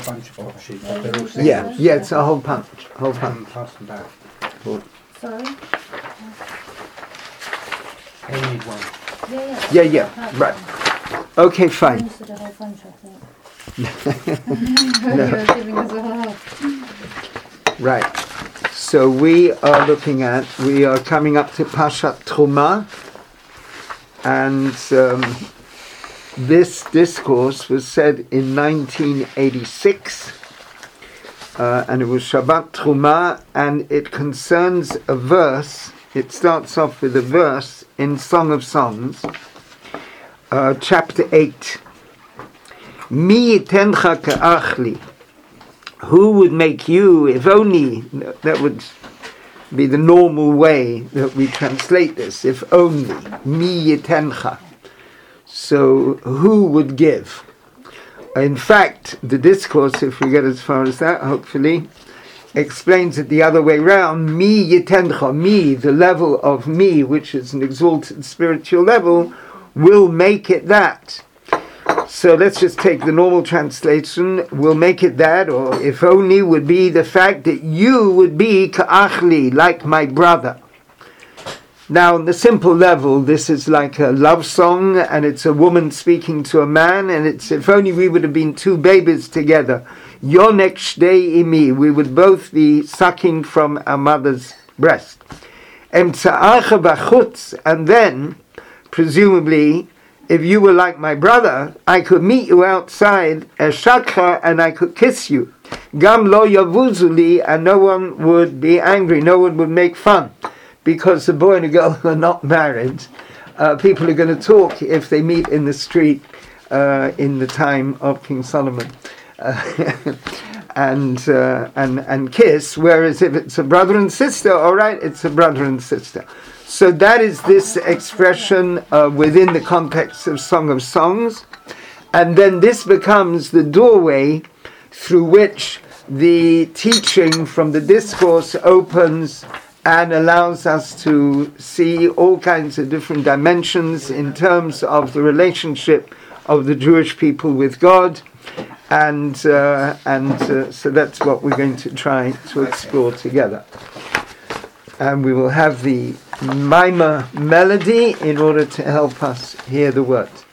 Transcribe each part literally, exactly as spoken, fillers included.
bunch of parachutes. Yeah, They're all yeah, singles. Yeah, yeah, it's a whole punch, whole Um, punch. pass them back. Sorry? They need one. Yeah, Yeah, yeah. yeah, That's right. fine. Okay, I fine. understood the whole bunch, I think. No. You're giving us all help. Right. So we are looking at, we are coming up to Parshat Truma, and um, this discourse was said in nineteen eighty-six, uh, and it was Shabbat Truma, and it concerns a verse. It starts off with a verse in Song of Songs, uh, chapter eight. Mi yitencha ka'achli. Who would make you, if only, that would be the normal way that we translate this, if only, mi yitencha. So, who would give? In fact, the discourse, if we get as far as that, hopefully, explains it the other way round. Mi yitencha, me, the level of me, which is an exalted spiritual level, will make it that. So let's just take the normal translation. We'll make it that, or if only would be the fact that you would be ka'achli, like my brother. Now, on the simple level, this is like a love song, and it's a woman speaking to a man, and it's if only we would have been two babies together. Yonek shtei imi, we would both be sucking from our mother's breast. Emtsa'acha b'chutz, and then, presumably, if you were like my brother, I could meet you outside, eshakha, and I could kiss you. Gam lo yavuzuli, and no one would be angry, no one would make fun. Because the boy and the girl are not married. Uh, people are going to talk if they meet in the street uh, in the time of King Solomon. Uh, and, uh, and, and kiss, whereas if it's a brother and sister, all right, it's a brother and sister. So that is this expression uh, within the context of Song of Songs. And then this becomes the doorway through which the teaching from the discourse opens and allows us to see all kinds of different dimensions in terms of the relationship of the Jewish people with God. And, uh, and uh, so that's what we're going to try to explore together. And we will have the Maimah melody in order to help us hear the words.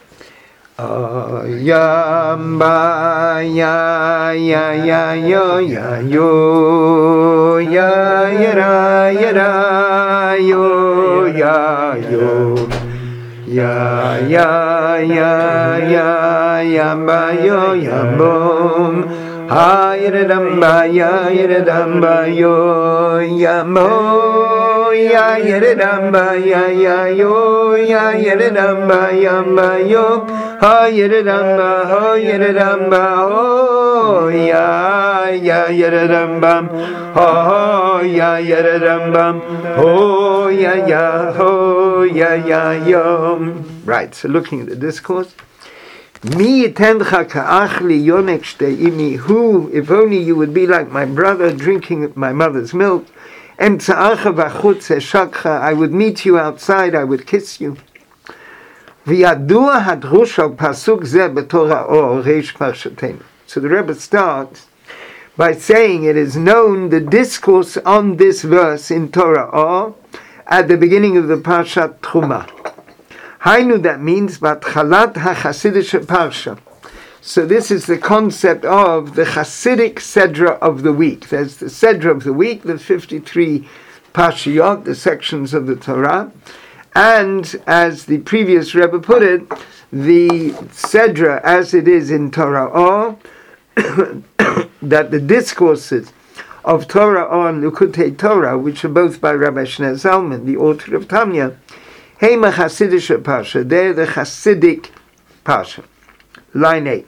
Yam ba ya ya ya yo ya yo ya ya ra ya ra yo ya yo ya ya ya ya yam ba yo yam bom. Ha yiradam ba ya yiradam ba yo ya mo ya yiradam ba ya ya yo ya yiradam ba ya ba yo ha yiradam ba ho yiradam ba ho ya ya yiradam bam ho ya yiradam bam ho ya ya ho ya ya yo. Right, so looking at the discourse. Mi yitencha ka'achli yonek shtei imi, who, if only you would be like my brother drinking my mother's milk, emtsa'acha v'chutz eshakcha, I would meet you outside, I would kiss you. V'yadua hadrush al pasuk zeh b'torah or reish parshatenu. So the Rebbe starts by saying it is known the discourse on this verse in Torah or at the beginning of the Parshat Truma. Hainu, that means Batchalat HaChasidish Parsha. So this is the concept of the Hasidic Sedra of the week. There's the Sedra of the week, the fifty-three Parshiyot, the sections of the Torah. And as the previous Rebbe put it, the Sedra as it is in Torah or that the discourses of Torah or and Likutei Torah, which are both by Rabbi Shneur Zalman, the author of Tanya, Heima Chasidisha Parsha, they're the Hasidic Parsha. Line eight.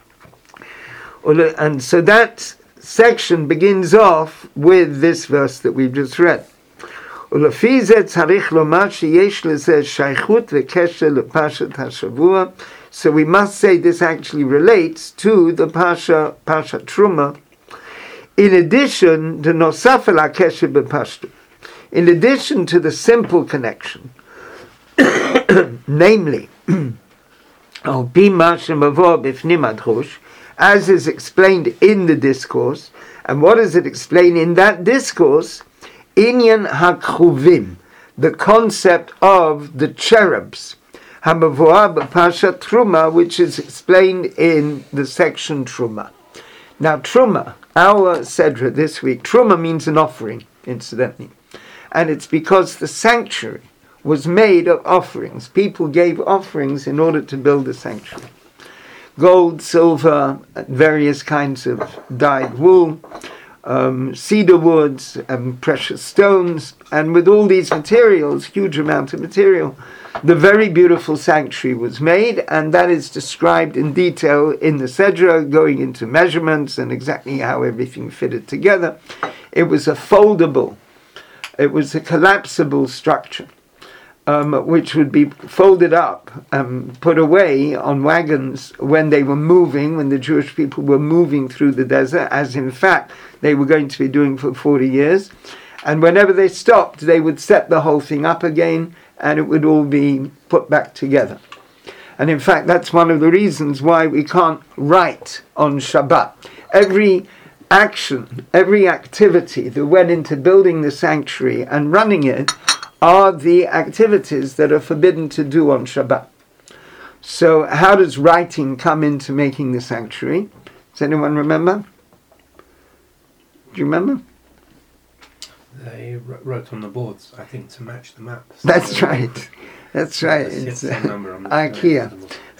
And so that section begins off with this verse that we've just read. ולפי זה צריך לומר שיש לזה שייכות וקשר לפרשת השבוע. So we must say this actually relates to the Parsha, Parsha Truma. In addition, the Nosaf el HaKesher b'Pashto. In addition to the simple connection, namely, as as is explained in the discourse. And what does it explain in that discourse? Inyan HaKruvim, the concept of the cherubs, Hamavua b'Parshat Truma, which is explained in the section Truma. Now Truma, our Sedra this week, Truma means an offering, incidentally. And it's because the sanctuary was made of offerings. People gave offerings in order to build the sanctuary. Gold, silver, various kinds of dyed wool, um, cedar woods, and precious stones. And with all these materials, huge amount of material, the very beautiful sanctuary was made, and that is described in detail in the Sedra, going into measurements and exactly how everything fitted together. It was a foldable, it was a collapsible structure. Um, which would be folded up and put away on wagons when they were moving, when the Jewish people were moving through the desert, as in fact they were going to be doing for forty years. And whenever they stopped, they would set the whole thing up again, and it would all be put back together. And in fact, that's one of the reasons why we can't write on Shabbat. Every action, every activity that went into building the sanctuary and running it are the activities that are forbidden to do on Shabbat. So how does writing come into making the sanctuary? Does anyone remember? Do you remember? They wrote on the boards, I think, to match the map. So That's right. That's right. It's, It's uh, number on the IKEA.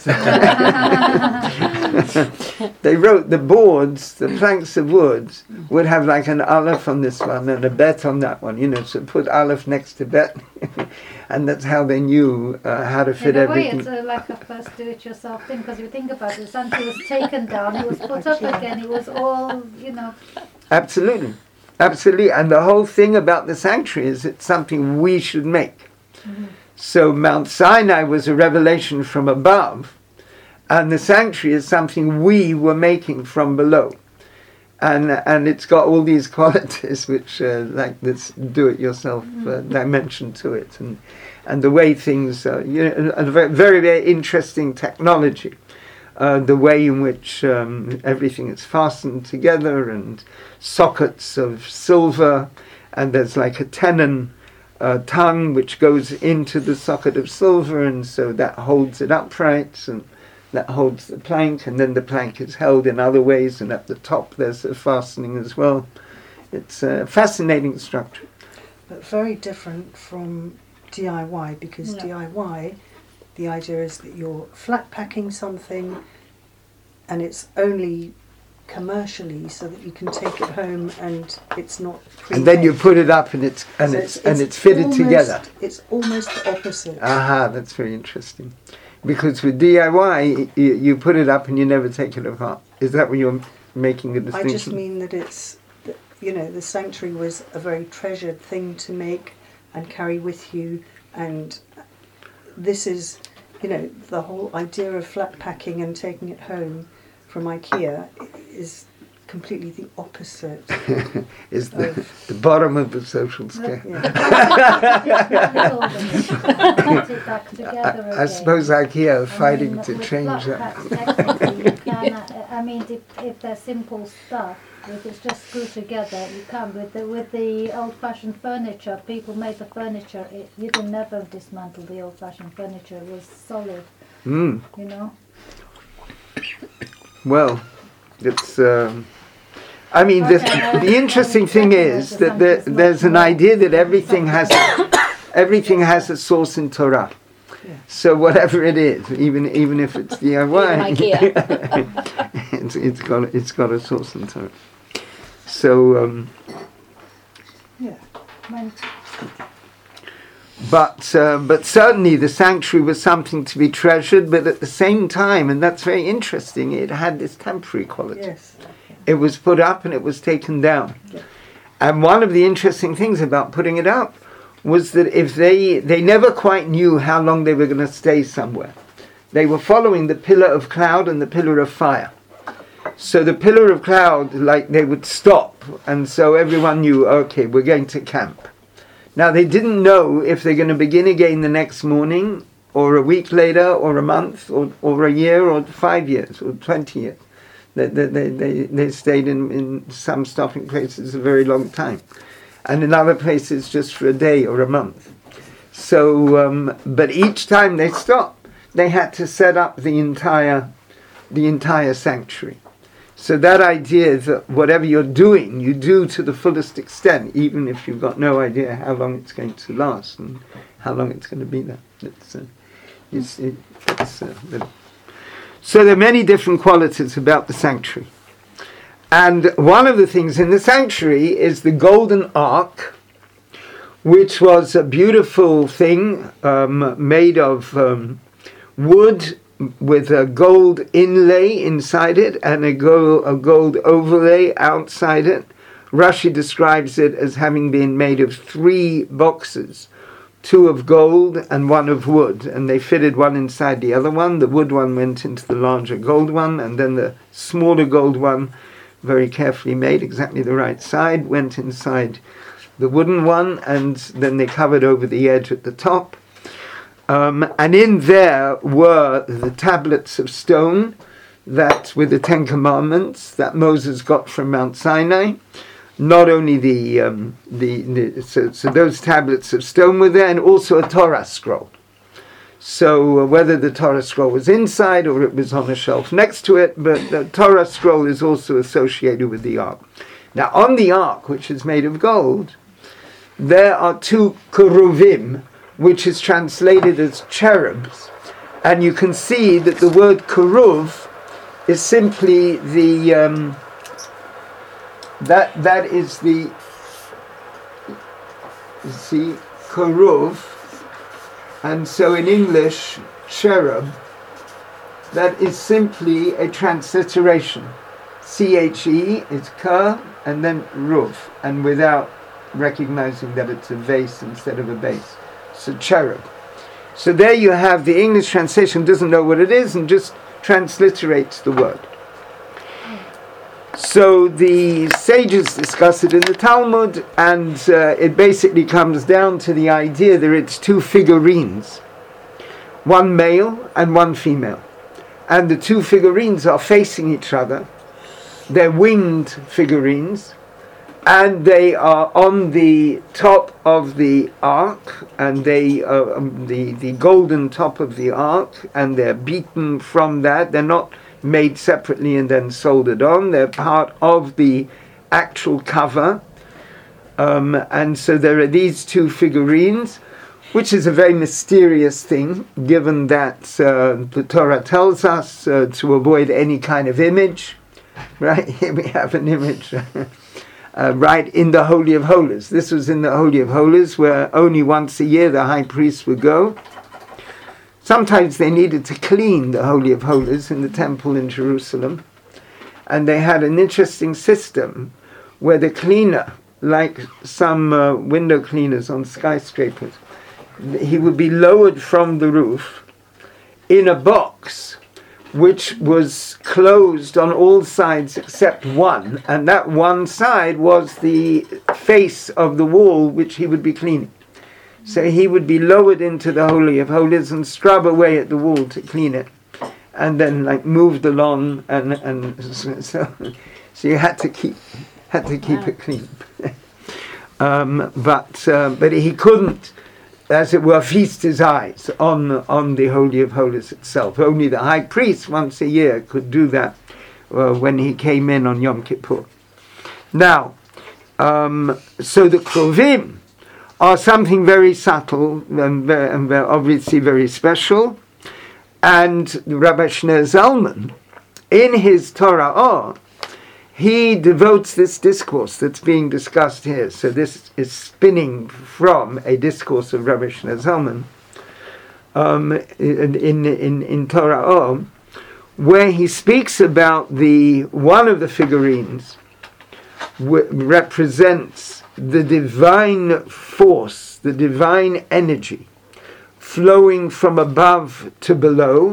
They wrote the boards, the planks of wood would have like an aleph on this one and a bet on that one, you know, so put aleph next to bet. And that's how they knew uh, how to fit In a way, everything. it's uh, like a first do-it-yourself thing, because you think about it, the sanctuary was taken down, it was put up again, it was all, you know. Absolutely. Absolutely. And the whole thing about the sanctuary is it's something we should make. Mm-hmm. So Mount Sinai was a revelation from above, and the sanctuary is something we were making from below. And and it's got all these qualities which, uh, like this do-it-yourself uh, dimension to it, and and the way things, uh, you know, a very, very, very interesting technology. Uh, the way in which um, everything is fastened together, and sockets of silver, and there's like a tenon uh, tongue which goes into the socket of silver, and so that holds it upright, and that holds the plank, and then the plank is held in other ways, and at the top there's a fastening as well. It's a fascinating structure. But very different from D I Y, because Yeah. D I Y, the idea is that you're flat packing something and it's only commercially so that you can take it home and it's not pre-made. And then you put it up, and it's and So it's, and it's fitted almost- together. It's almost the opposite. Aha, that's very interesting. Because with D I Y, you, you put it up and you never take it apart. Is that what you're making a I distinction? just mean that it's, that, you know, the sanctuary was a very treasured thing to make and carry with you, and this is, you know, the whole idea of flat packing and taking it home from IKEA is completely the opposite. Is the, the bottom of the social scale. Put it back together I, I again. suppose IKEA are I fighting mean, to with change flat that. packs, technically you can, uh, I mean, if, if they're simple stuff, if it's just screwed together, you can. With the, with the old-fashioned furniture, people made the furniture, it, you can never dismantle the old-fashioned furniture, it was solid, Mm. you know. Well, it's. Um, I mean, the, the interesting thing is that there, there's an idea that everything has everything has a source in Torah. Yeah. So whatever it is, even even if it's D I Y, Even IKEA. it's, it's got it's got a source in Torah. So, um, Yeah. When, but uh, but certainly the sanctuary was something to be treasured. But at the same time, and that's very interesting, it had this temporary quality. Yes. It was put up and it was taken down. Yeah. And one of the interesting things about putting it up was that if they they never quite knew how long they were going to stay somewhere. They were following the pillar of cloud and the pillar of fire. So the pillar of cloud, like, they would stop, and so everyone knew, okay, we're going to camp. Now they didn't know if they're going to begin again the next morning, or a week later, or a month, or, or a year, or five years, or twenty years. They, they, they, they, they stayed in, in some stopping places a very long time. And in other places just for a day or a month. So, um, but each time they stopped, they had to set up the entire, the entire sanctuary. So that idea that whatever you're doing, you do to the fullest extent, even if you've got no idea how long it's going to last and how long it's going to be there. It's, uh, it's, it, it's, uh, the, so there are many different qualities about the sanctuary. And one of the things in the sanctuary is the golden ark, which was a beautiful thing um, made of um, wood with a gold inlay inside it and a gold, a gold overlay outside it. Rashi describes it as having been made of three boxes, two of gold and one of wood, and they fitted one inside the other one. The wood one went into the larger gold one, and then the smaller gold one, very carefully made, exactly the right side, went inside the wooden one, and then they covered over the edge at the top. Um, and in there were the tablets of stone that, with the Ten Commandments, that Moses got from Mount Sinai. Not only the, um, the, the so, so those tablets of stone were there, and also a Torah scroll. So uh, whether the Torah scroll was inside or it was on a shelf next to it, but the Torah scroll is also associated with the ark. Now on the ark, which is made of gold, there are two keruvim, which is translated as cherubs. And you can see that the word keruv is simply the, um, that that is the, you see, keruv. And so in English, cherub, that is simply a transliteration. C H E is ker, and then ruv, and without recognizing that it's a vase instead of a base. So cherub. So there you have the English translation doesn't know what it is and just transliterates the word. So the sages discuss it in the Talmud, and uh, it basically comes down to the idea that it's two figurines, one male and one female. And the two figurines are facing each other. They're winged figurines, and they are on the top of the ark, and they uh, um, the the golden top of the ark, and they're beaten from that. They're not made separately and then soldered on. They're part of the actual cover, um, and so there are these two figurines, which is a very mysterious thing, given that uh, the Torah tells us uh, to avoid any kind of image. Right here we have an image. Uh, right in the Holy of Holies. This was in the Holy of Holies, where only once a year the high priest would go. Sometimes they needed to clean the Holy of Holies in the temple in Jerusalem. And they had an interesting system where the cleaner, like some uh, window cleaners on skyscrapers, he would be lowered from the roof in a box which was closed on all sides except one, and that one side was the face of the wall which he would be cleaning. So he would be lowered into the Holy of Holies and scrub away at the wall to clean it, and then like moved along, and and so so you had to keep had to keep it clean. um, but uh, but he couldn't, as it were, feast his eyes on on the Holy of Holies itself. Only the high priest once a year could do that uh, when he came in on Yom Kippur. Now, um, so the Kruvim are something very subtle and, very, and very obviously very special. And Rabbi Shneur Zalman, in his Torah Or, he devotes this discourse that's being discussed here. So this is spinning from a discourse of Rabbi Shneur Zalman um, in, in, in, in Torah Or, where he speaks about the one of the figurines w- represents the divine force, the divine energy flowing from above to below,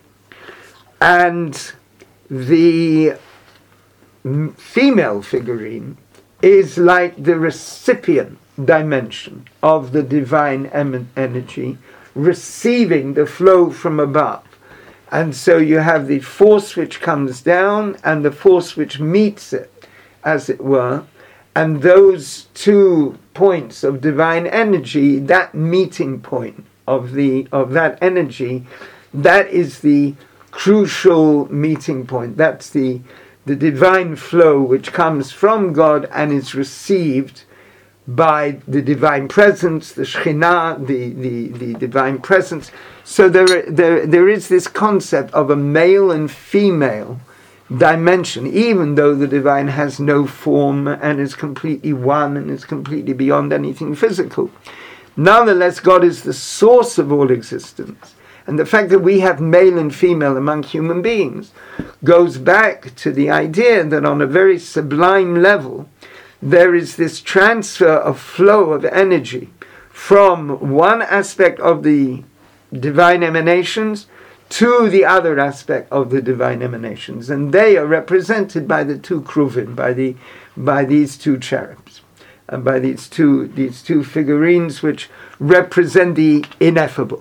and the female figurine is like the recipient dimension of the divine em- energy, receiving the flow from above. And so you have the force which comes down and the force which meets it, as it were. And those two points of divine energy, that meeting point of the of that energy, that is the crucial meeting point. That's the the divine flow which comes from God and is received by the divine presence, the Shekhinah, the, the, the divine presence. So there, there, there is this concept of a male and female dimension, even though the divine has no form and is completely one and is completely beyond anything physical. Nonetheless, God is the source of all existence. And the fact that we have male and female among human beings goes back to the idea that on a very sublime level, there is this transfer of flow of energy from one aspect of the divine emanations to the other aspect of the divine emanations. And they are represented by the two kruvim, by the by these two cherubs, and by these two these two figurines which represent the ineffable.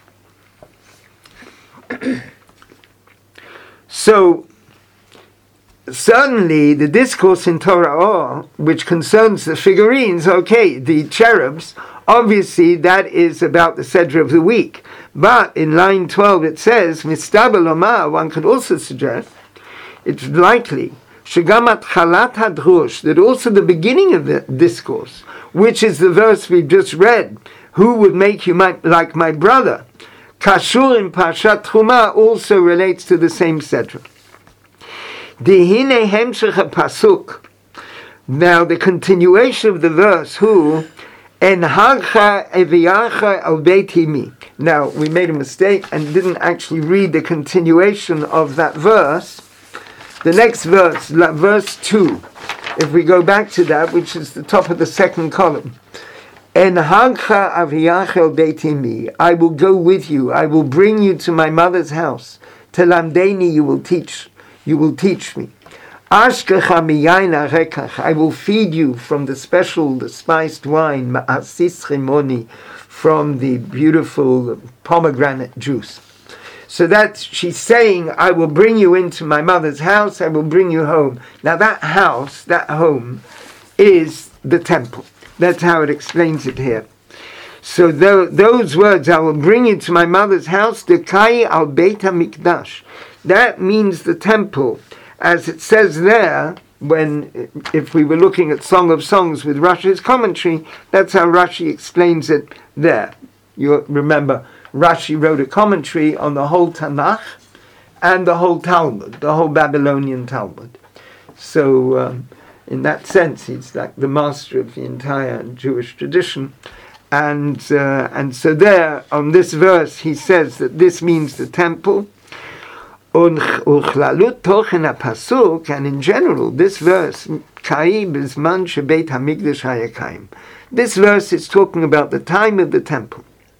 So, certainly the discourse in Torah Or, which concerns the figurines, okay, the cherubs, obviously that is about the Seder of the week. But in line twelve it says, Mistaber Lomar, one could also suggest, it's likely, Shegamat Chalat Hadrush, that also the beginning of the discourse, which is the verse we've just read, who would make you my, like my brother, Kashur in Parshat Truma also relates to the same Seder. Dihine Hemshech Pasuk. Now the continuation of the verse, who Enharcha Eviacha al Beit Himi. Now we made a mistake and didn't actually read the continuation of that verse. The next verse, verse two. If we go back to that, which is the top of the second column. Enharcha Aviacha al Beit Himi. I will go with you. I will bring you to my mother's house. Telamdeni, you will teach. You will teach me. Ashkecha miyain harekach. I will feed you from the special, the spiced wine, ma'asis chimoni, from the beautiful pomegranate juice. So that she's saying, I will bring you into my mother's house, I will bring you home. Now that house, that home, is the temple. That's how it explains it here. So th- those words, I will bring you to my mother's house, Dekai al Beit HaMikdash. That means the temple. As it says there, when, if we were looking at Song of Songs with Rashi's commentary, that's how Rashi explains it there. You remember, Rashi wrote a commentary on the whole Tanakh and the whole Talmud, the whole Babylonian Talmud. So, um, in that sense, he's like the master of the entire Jewish tradition. And uh, and so there, on this verse, he says that this means the temple. And in general, this verse, this verse is talking about the time of the temple.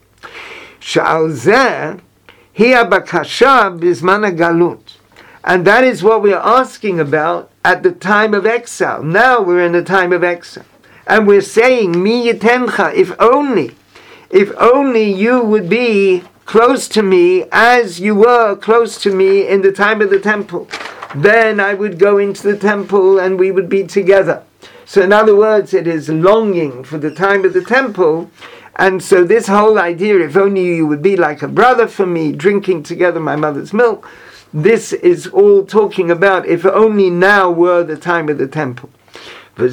And that is what we are asking about at the time of exile. Now we're in the time of exile. And we're saying, Mi yitencha, if only, if only you would be close to me as you were close to me in the time of the temple. Then I would go into the temple and we would be together. So in other words, it is longing for the time of the temple. And so this whole idea, if only you would be like a brother for me, drinking together my mother's milk, this is all talking about if only now were the time of the temple. And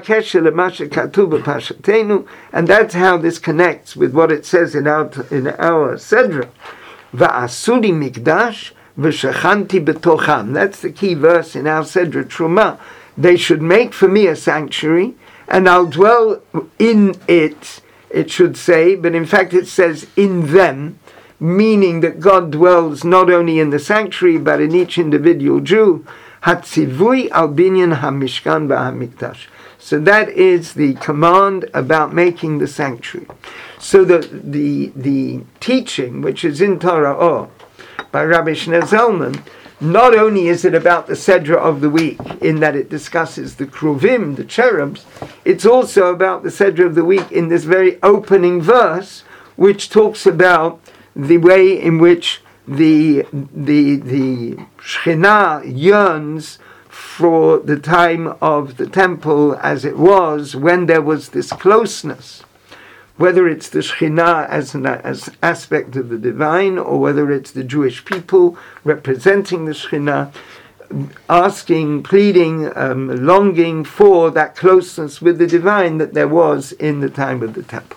that's how this connects with what it says in our in our Sedra. Va'asuli mikdash v'shachanti betocham. That's the key verse in our Sedra Truma. They should make for me a sanctuary, and I'll dwell in it, it should say, but in fact it says in them, meaning that God dwells not only in the sanctuary, but in each individual Jew. Hatzivui al binyan hamishkan ba'hamikdash. So that is the command about making the sanctuary. So the the the teaching, which is in Torah Or by Rabbi Shneur Zalman, not only is it about the Sedra of the week, in that it discusses the kruvim, the cherubs, it's also about the Sedra of the week in this very opening verse, which talks about the way in which the the the Shekhinah yearns for the time of the temple as it was when there was this closeness, whether it's the Shekhinah as an as aspect of the divine, or whether it's the Jewish people representing the Shekhinah, asking, pleading, um, longing for that closeness with the divine that there was in the time of the temple.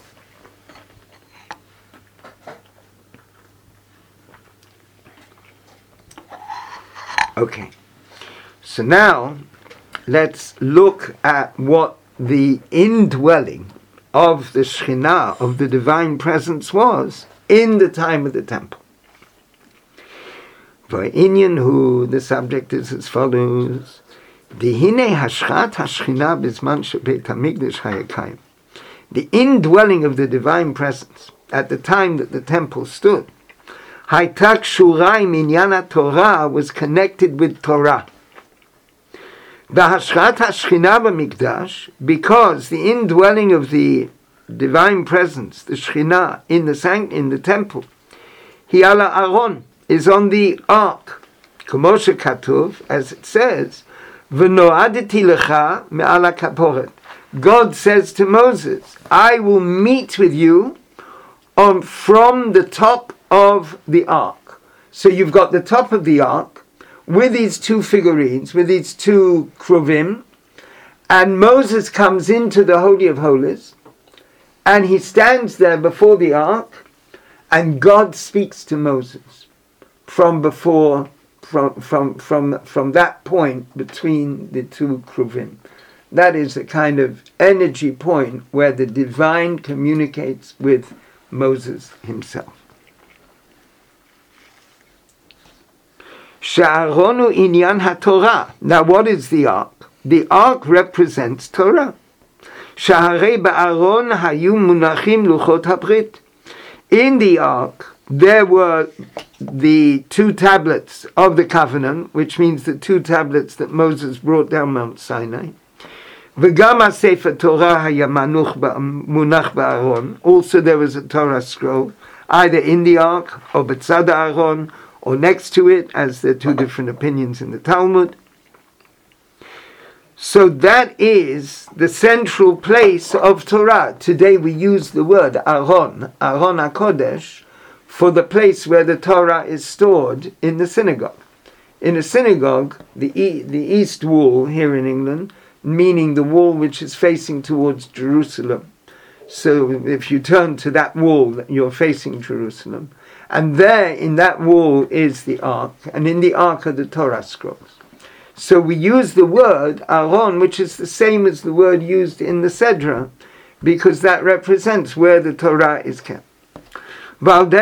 Okay, so now let's look at what the indwelling of the Shekhinah, of the divine presence, was in the time of the temple. For Inyan, who the subject is as follows: Dihine hashchat hashchina bisman shebeit hamikdash hayakayim. The indwelling of the divine presence at the time that the temple stood, hayta kshura im inyan Torah, was connected with Torah. The hashchat hashchina b'mikdash, because the indwelling of the divine presence, the Shekhinah, in the sanct in the temple, hi ala Aaron, is on the ark. K'moshe katuv, as it says, v'noadeti lecha me'ala kaporet. God says to Moses, I will meet with you on from the top of the ark. So you've got the top of the ark with these two figurines, with these two kruvim, and Moses comes into the Holy of Holies, and he stands there before the ark, and God speaks to Moses from before, from from from from that point between the two kruvim. That is a kind of energy point where the divine communicates with Moses himself. Sha'aronu inyan haTorah. Now, what is the ark? The ark represents Torah. Sha'arei ba'aron hayu munachim luchot habrit. In the ark, there were the two tablets of the covenant, which means the two tablets that Moses brought down Mount Sinai. V'gam ha'sefer Torah haya manuch munach ba'aron. Also, there was a Torah scroll, either in the ark or b'tzad Aaron, or next to it, as there are two different opinions in the Talmud. So that is the central place of Torah. Today we use the word Aron, Aron HaKodesh, for the place where the Torah is stored in the synagogue. In a synagogue, the e- the east wall here in England, meaning the wall which is facing towards Jerusalem. So if you turn to that wall, you're facing Jerusalem. And there in that wall is the ark, and in the ark are the Torah scrolls. So we use the word Aaron, which is the same as the word used in the Sedra, because that represents where the Torah is kept. And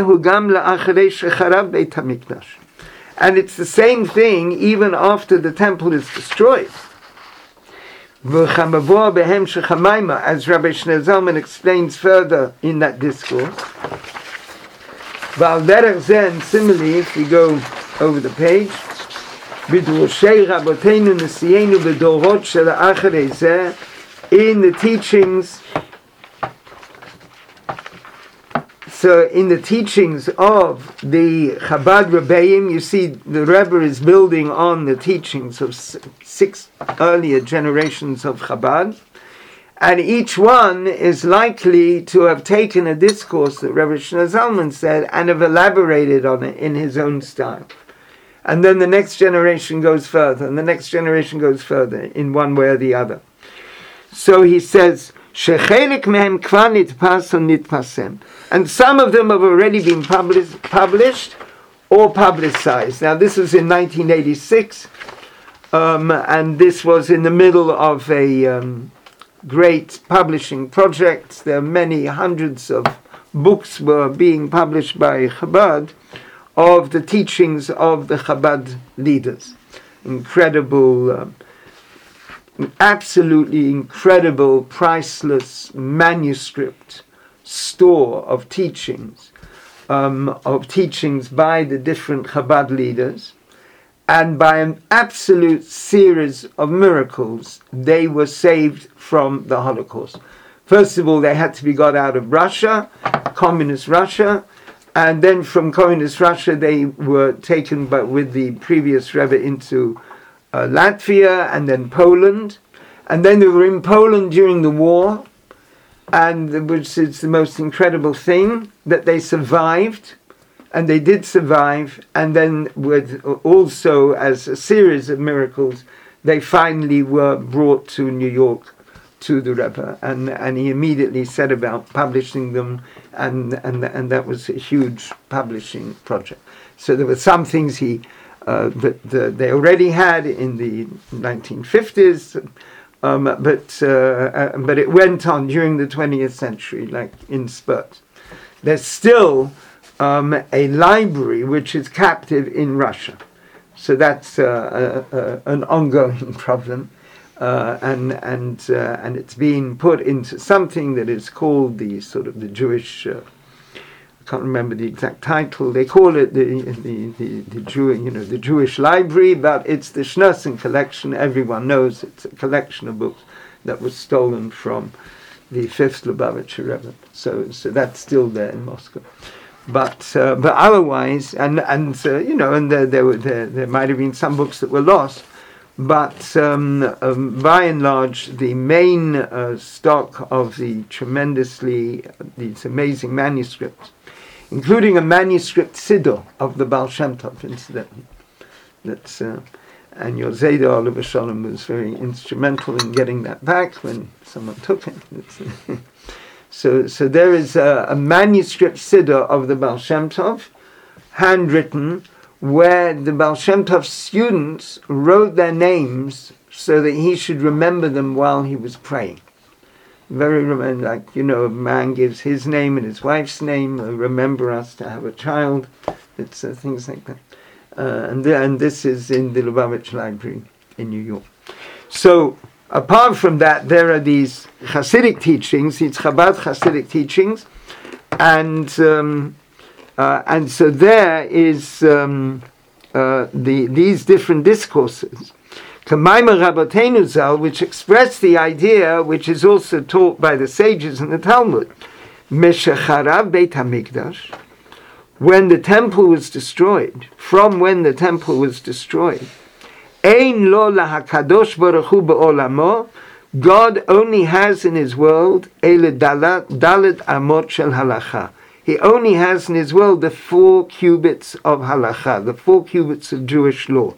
it's the same thing even after the temple is destroyed. As Rabbi Shneur Zalman explains further in that discourse. And similarly, if we go over the page, in the teachings, so in the teachings of the Chabad Rebbeim, you see the Rebbe is building on the teachings of six earlier generations of Chabad, and each one is likely to have taken a discourse that Rebbe Shneur Zalman said and have elaborated on it in his own style. And then the next generation goes further, and the next generation goes further in one way or the other. So he says, "Shechelik mehem kvar nitpas or nitpasem," and some of them have already been published, published or publicized. Now, this was in nineteen eighty-six, um, and this was in the middle of a um, great publishing project. There are many hundreds of books were being published by Chabad of the teachings of the Chabad leaders. Incredible, uh, absolutely incredible, priceless manuscript store of teachings, um, of teachings by the different Chabad leaders, and by an absolute series of miracles, they were saved from the Holocaust. First of all, they had to be got out of Russia, communist Russia, and then from communist Russia they were taken, but with the previous Rebbe, into uh, Latvia and then Poland, and then they were in Poland during the war, and which is the most incredible thing, that they survived, and they did survive, and then with also as a series of miracles, they finally were brought to New York to the Rebbe, and, and he immediately set about publishing them, and, and and that was a huge publishing project. So there were some things he uh, that the, they already had in the nineteen fifties, um, but uh, uh, but it went on during the twentieth century, like in spurts. There's still um, a library which is captive in Russia, so that's uh, a, a, an ongoing problem. Uh, and and uh, and it's being put into something that is called the sort of the Jewish. Uh, I can't remember the exact title. They call it the the the, the Jew, you know, the Jewish Library, but it's the Schneerson collection. Everyone knows it's a collection of books that was stolen from the fifth Lubavitcher Rebbe. So so that's still there in Moscow. But uh, but otherwise, and and uh, you know, and there there, were, there there might have been some books that were lost. But um, um, by and large, the main uh, stock of the tremendously, uh, these amazing manuscripts, including a manuscript Siddur of the Baal Shem Tov, incidentally. That's, uh, and your Zayda Oliver Shalom was very instrumental in getting that back when someone took it. so, so there is a, a manuscript Siddur of the Baal Shem Tov, handwritten, where the Baal Shem Tov students wrote their names so that he should remember them while he was praying. Very, like, you know, a man gives his name and his wife's name, uh, remember us to have a child, it's uh, things like that. Uh, and, th- and this is in the Lubavitch Library in New York. So, apart from that, there are these Hasidic teachings, it's Chabad Hasidic teachings, and... Um, Uh, and so there is um, uh, the these different discourses, Kamaima Rabbeinu Zal, which express the idea, which is also taught by the sages in the Talmud, Meshacharav Beit Hamikdash, when the temple was destroyed, from when the temple was destroyed, Ein lo lahakadosh baruch hu be'olamo, God only has in His world ele dalet amot shel halacha. He only has in his world the four cubits of halacha, the four cubits of Jewish law.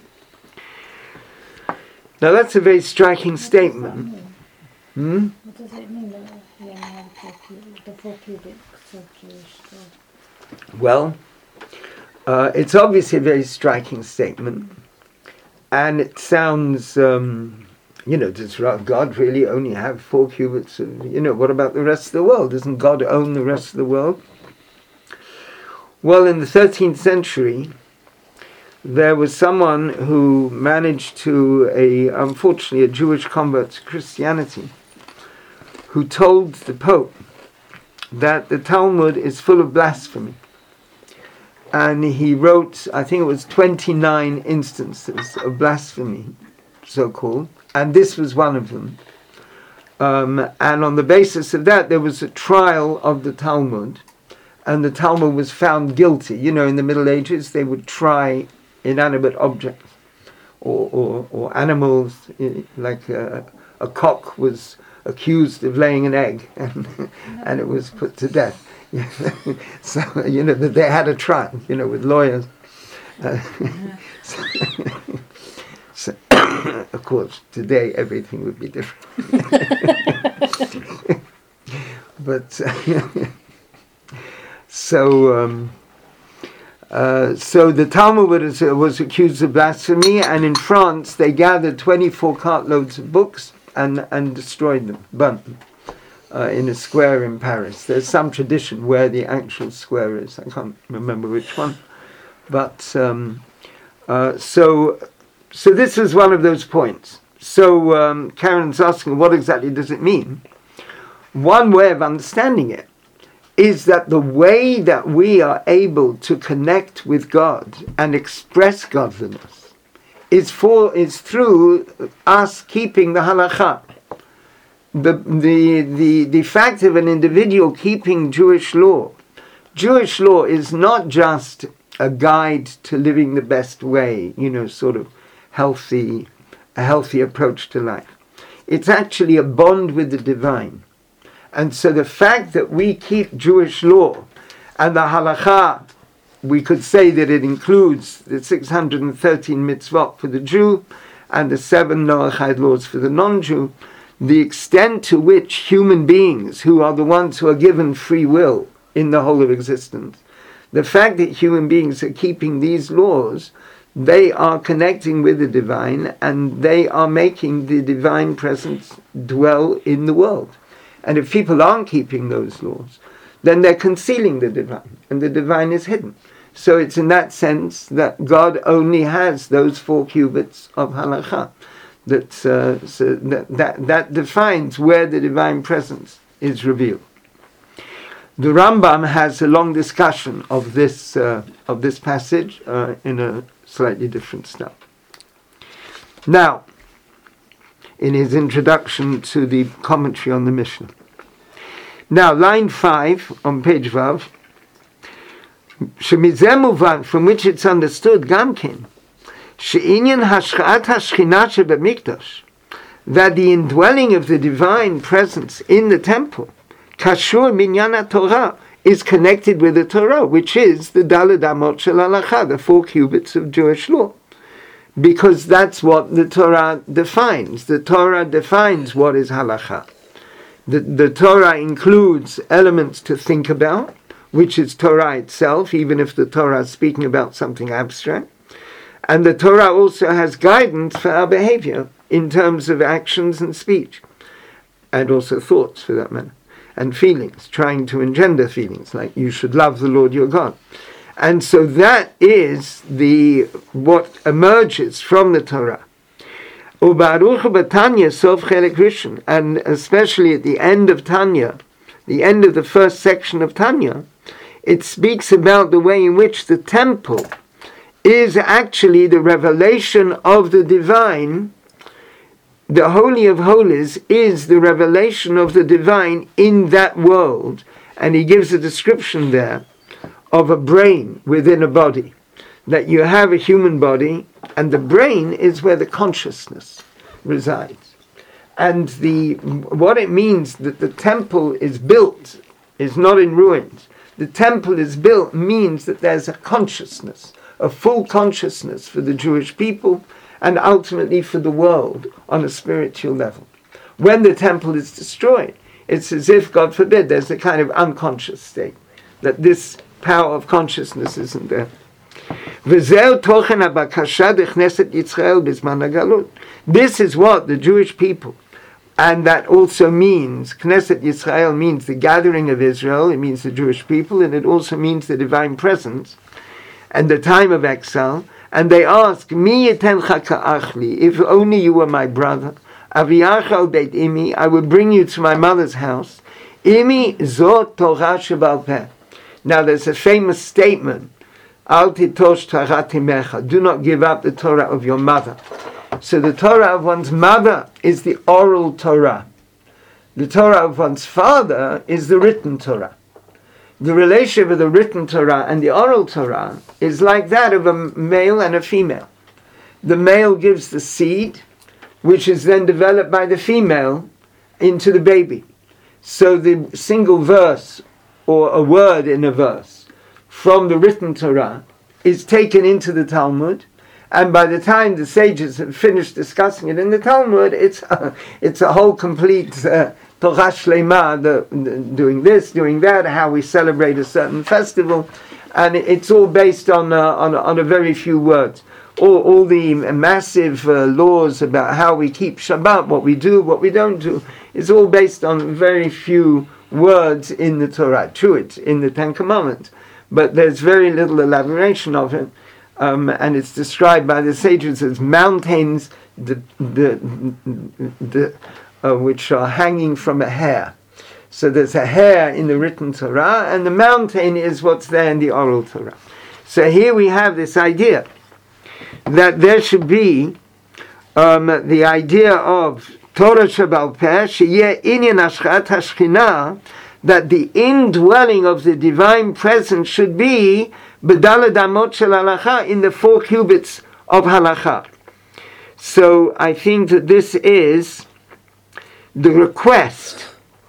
Now that's a very striking statement. Hmm? What does it mean that we only have the four, the four cubits of Jewish law? Well, uh, it's obviously a very striking statement, and it sounds, um, you know, does God really only have four cubits of, you know, what about the rest of the world? Doesn't God own the rest of the world? Well, in the thirteenth century, there was someone who managed to, a unfortunately, a Jewish convert to Christianity, who told the Pope that the Talmud is full of blasphemy. And he wrote, I think it was twenty-nine instances of blasphemy, so-called, and this was one of them. Um, and on the basis of that, there was a trial of the Talmud, and the Talmud was found guilty. You know, in the Middle Ages, they would try inanimate objects or, or, or animals, like a, a cock was accused of laying an egg, and, and it was put to death. So, you know, they had a trial, you know, with lawyers. Uh, so, so, of course, today everything would be different. But uh, so, um, uh, so the Talmud was, uh, was accused of blasphemy, and in France they gathered twenty-four cartloads of books and and destroyed them, burnt them. Uh, in a square in Paris. There's some tradition where the actual square is. I can't remember which one. But um, uh, so so this is one of those points. So um, Karen's asking, what exactly does it mean? One way of understanding it is that the way that we are able to connect with God and express godliness is for is through us keeping the halakha. The, the the the fact of an individual keeping Jewish law Jewish law is not just a guide to living the best way, you know, sort of healthy, a healthy approach to life. It's actually a bond with the divine. And so the fact that we keep Jewish law and the halakha, we could say that it includes the six hundred thirteen mitzvot for the Jew and the seven Noachide laws for the non-Jew, the extent to which human beings, who are the ones who are given free will in the whole of existence, the fact that human beings are keeping these laws, they are connecting with the divine and they are making the divine presence dwell in the world. And if people aren't keeping those laws, then they're concealing the divine, and the divine is hidden. So it's in that sense that God only has those four cubits of halakha. That, uh, so that, that, that defines where the divine presence is revealed. The Rambam has a long discussion of this uh, of this passage uh, in a slightly different style. Now, in his introduction to the commentary on the Mishnah. Now, line five on page Vav, from which it's understood, Gamkin, she'inyan hashcha'at hashchina shebemikdash, that the indwelling of the divine presence in the temple, kashur minyan Torah, is connected with the Torah, which is the Daled Amot shel Halakha, the four cubits of Jewish law. Because that's what the Torah defines. The Torah defines what is halakha. The, the Torah includes elements to think about, which is Torah itself, even if the Torah is speaking about something abstract. And the Torah also has guidance for our behavior in terms of actions and speech, and also thoughts for that matter, and feelings, trying to engender feelings, like you should love the Lord your God. And so that is the what emerges from the Torah. And especially at the end of Tanya, the end of the first section of Tanya, it speaks about the way in which the temple is actually the revelation of the divine. The Holy of Holies is the revelation of the divine in that world. And he gives a description there of a brain within a body. That you have a human body, and the brain is where the consciousness resides. And the what it means that the temple is built is not in ruins. The temple is built means that there's a consciousness, a full consciousness for the Jewish people and ultimately for the world on a spiritual level. When the temple is destroyed, it's as if, God forbid, there's a kind of unconscious state, that this power of consciousness isn't there. This is what the Jewish people, and that also means, Knesset Yisrael means the gathering of Israel, it means the Jewish people, and it also means the divine presence, and the time of exile. And they ask, Mi yetencha ka'achli, if only you were my brother, Aviyacha al beit imi, I would bring you to my mother's house, Imi zot Torah shebal peh. Now there's a famous statement, Al titosh Torah timecha, do not give up the Torah of your mother. So the Torah of one's mother is the oral Torah. The Torah of one's father is the written Torah. The relationship of the written Torah and the oral Torah is like that of a male and a female. The male gives the seed, which is then developed by the female into the baby. So the single verse, or a word in a verse, from the written Torah is taken into the Talmud, and by the time the sages have finished discussing it in the Talmud, it's a, it's a whole complete uh, Torah Shlema, the, the, doing this, doing that, how we celebrate a certain festival, and it's all based on uh, on, on a very few words. All, all the massive uh, laws about how we keep Shabbat, what we do, what we don't do, is all based on very few words in the Torah. True, it's in the Ten Commandments, but there's very little elaboration of it, um, and it's described by the sages as mountains, the the the. Uh, which are hanging from a hair. So there's a hair in the written Torah, and the mountain is what's there in the oral Torah. So here we have this idea that there should be um, the idea of Torah Shebal Peh, sheyeh inyan hashchat hashchina that the indwelling of the divine presence should be b'daled amot shel halacha, in the four cubits of halacha. So I think that this is the request.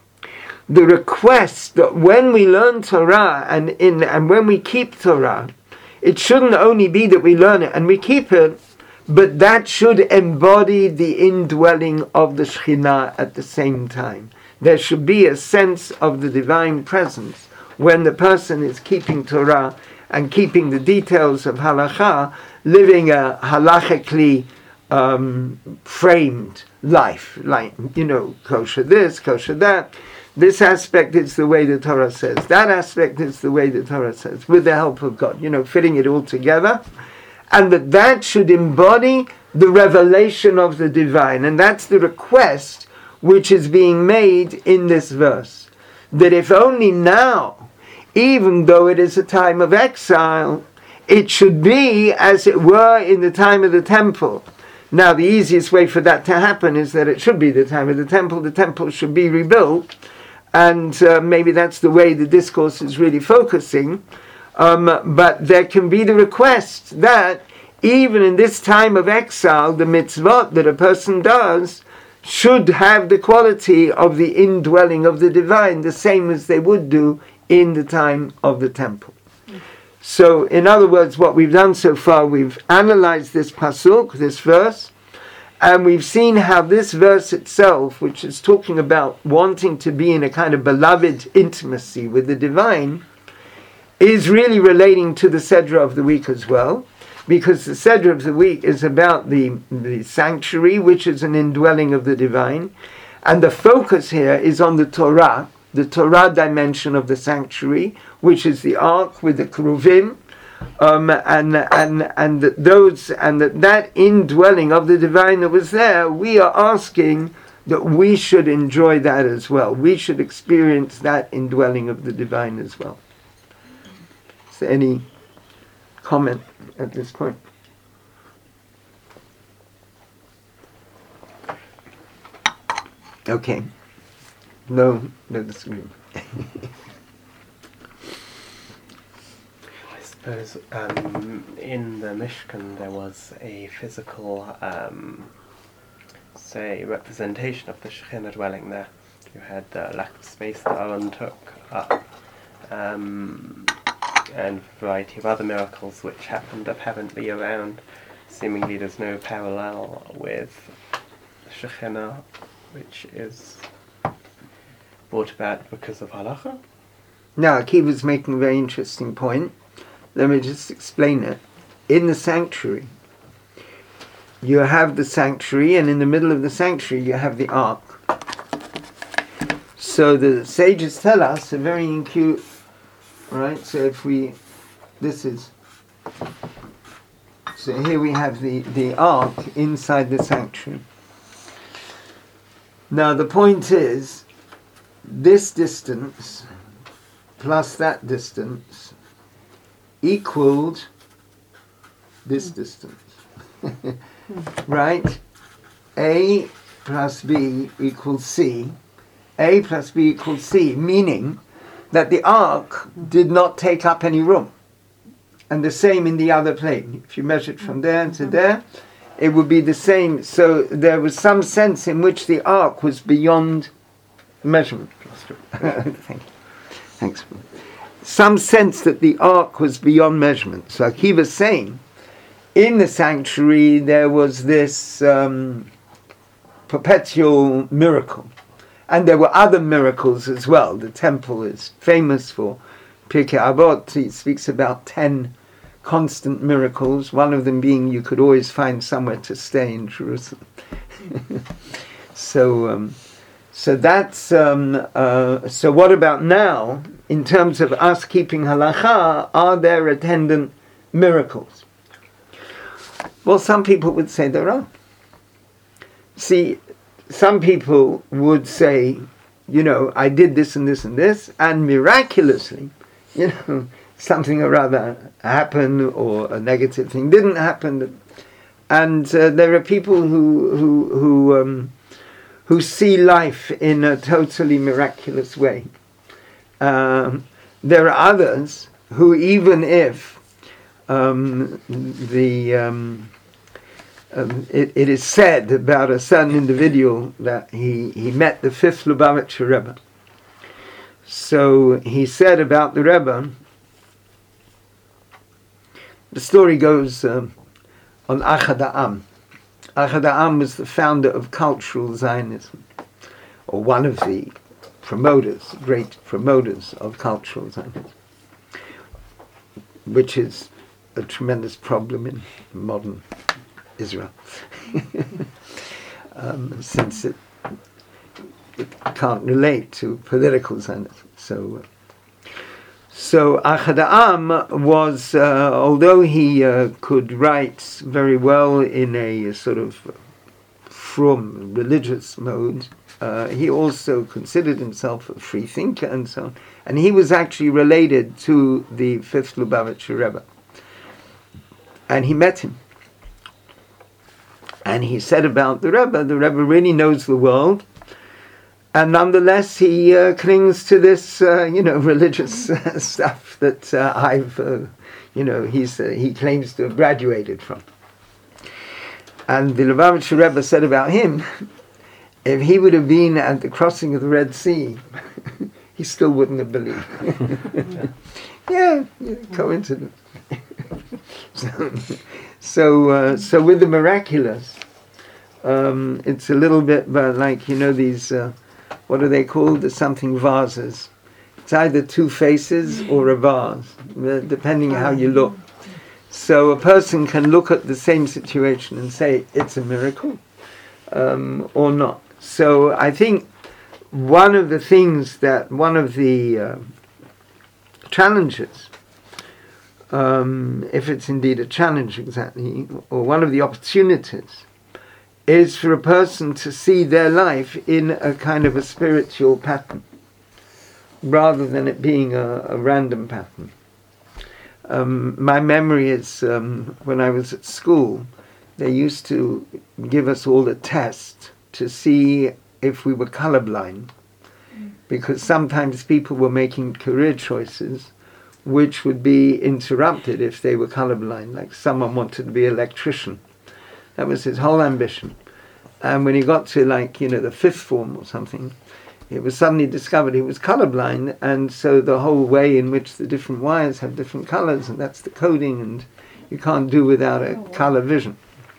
The request that when we learn Torah and in and when we keep Torah, it shouldn't only be that we learn it and we keep it, but that should embody the indwelling of the Shekhinah at the same time. There should be a sense of the divine presence when the person is keeping Torah and keeping the details of halacha, living a halachically um, framed life, like, you know, kosher this, kosher that. This aspect is the way the Torah says. That aspect is the way the Torah says, with the help of God, you know, fitting it all together. And that that should embody the revelation of the divine. And that's the request which is being made in this verse. That if only now, even though it is a time of exile, it should be as it were in the time of the temple. Now, the easiest way for that to happen is that it should be the time of the temple. The temple should be rebuilt. And uh, maybe that's the way the discourse is really focusing. Um, but there can be the request that even in this time of exile, the mitzvot that a person does should have the quality of the indwelling of the divine, the same as they would do in the time of the temple. Mm. So, in other words, what we've done so far, we've analyzed this pasuk, this verse, and we've seen how this verse itself, which is talking about wanting to be in a kind of beloved intimacy with the divine, is really relating to the Sedra of the week as well, because the Sedra of the week is about the, the sanctuary, which is an indwelling of the divine, and the focus here is on the Torah, the Torah dimension of the sanctuary, which is the ark with the keruvim, um, and and and those and that, that indwelling of the divine that was there. We are asking that we should enjoy that as well. We should experience that indwelling of the divine as well. Is there any comment at this point? Okay. No, no disagreement. I suppose um, in the Mishkan there was a physical, um, say, representation of the Shekhinah dwelling there. You had the lack of space that Aaron took up, um, and a variety of other miracles which happened apparently around. Seemingly there's no parallel with the Shekhinah, which is brought about because of halacha. Now, Akiva's making a very interesting point. Let me just explain it. In the sanctuary, you have the sanctuary, and in the middle of the sanctuary you have the ark. So the sages tell us a very cute, right? So if we, this is, so here we have the, the ark inside the sanctuary. Now the point is, this distance plus that distance equaled this distance. Right? A plus B equals C. A plus B equals C, meaning that the ark did not take up any room. And the same in the other plane. If you measure it from there to there, it would be the same. So there was some sense in which the ark was beyond measurement. Thank you. Thanks. Some sense that the ark was beyond measurement. So Akiva's saying, in the sanctuary there was this um, perpetual miracle. And there were other miracles as well. The temple is famous for Pirkei Avot. He speaks about ten constant miracles, one of them being you could always find somewhere to stay in Jerusalem. so um, so that's um, uh, so what about now in terms of us keeping halacha? Are there attendant miracles? Well, some people would say there are. See, some people would say, you know, I did this and this and this, and miraculously, you know, something or other happened, or a negative thing didn't happen. And uh, there are people who who who um, who see life in a totally miraculous way. Um, there are others who, even if um, the um, um, it, it is said about a certain individual that he, he met the fifth Lubavitcher Rebbe. So he said about the Rebbe, the story goes um, on Achad Ha'am. Achad Ha'am was the founder of cultural Zionism, or one of the promoters, great promoters of cultural Zionism, which is a tremendous problem in modern Israel, um, since it, it can't relate to political Zionism. So, uh, so Achad Ha'am was, uh, although he uh, could write very well in a sort of from religious mode, uh, he also considered himself a free thinker and so on. And he was actually related to the fifth Lubavitcher Rebbe. And he met him. And he said about the Rebbe, the Rebbe really knows the world, and nonetheless he uh, clings to this, uh, you know, religious uh, stuff that uh, I've, uh, you know, he's uh, he claims to have graduated from. And the Lubavitcher Rebbe said about him, if he would have been at the crossing of the Red Sea, he still wouldn't have believed. yeah, yeah, coincidence. so, so, uh, so with the miraculous, um, it's a little bit uh, like, you know, these, uh, what are they called? The something vases. It's either two faces or a vase, uh, depending how you look. So a person can look at the same situation and say it's a miracle, um, or not. So I think one of the things that, one of the uh, challenges, um, if it's indeed a challenge exactly, or one of the opportunities, is for a person to see their life in a kind of a spiritual pattern, rather than it being a, a random pattern. Um, my memory is um, when I was at school, they used to give us all a test to see if we were colorblind, because sometimes people were making career choices which would be interrupted if they were colorblind. Like someone wanted to be an electrician. That was his whole ambition. And when he got to, like, you know, the fifth form or something, it was suddenly discovered he was colorblind, and so the whole way in which the different wires have different colors, and that's the coding, and you can't do without a color vision.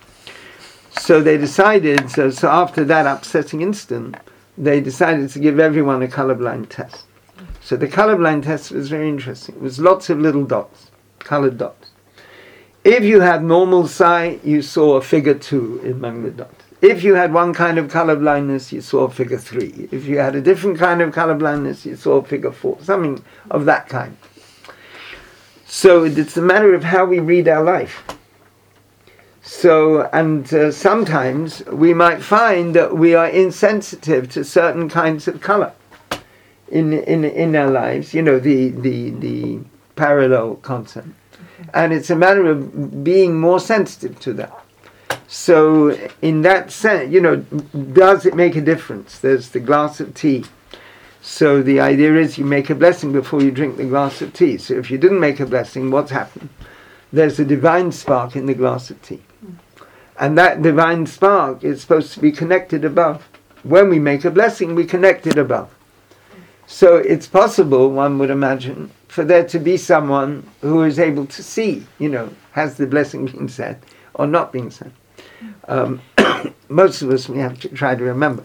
So they decided, so, so after that upsetting incident, they decided to give everyone a colorblind test. So the colorblind test was very interesting. It was lots of little dots, colored dots. If you had normal sight, you saw a figure two among the dots. If you had one kind of color blindness, you saw figure three. If you had a different kind of color blindness, you saw figure four. Something of that kind. So it's a matter of how we read our life. So, and uh, sometimes we might find that we are insensitive to certain kinds of color in in in our lives. You know, the the the parallel concept, and it's a matter of being more sensitive to that. So in that sense, you know, does it make a difference? There's the glass of tea. So the idea is you make a blessing before you drink the glass of tea. So if you didn't make a blessing, what's happened? There's a divine spark in the glass of tea. And that divine spark is supposed to be connected above. When we make a blessing, we connect it above. So it's possible, one would imagine, for there to be someone who is able to see, you know, has the blessing been said or not being said. Um, most of us, we have to try to remember.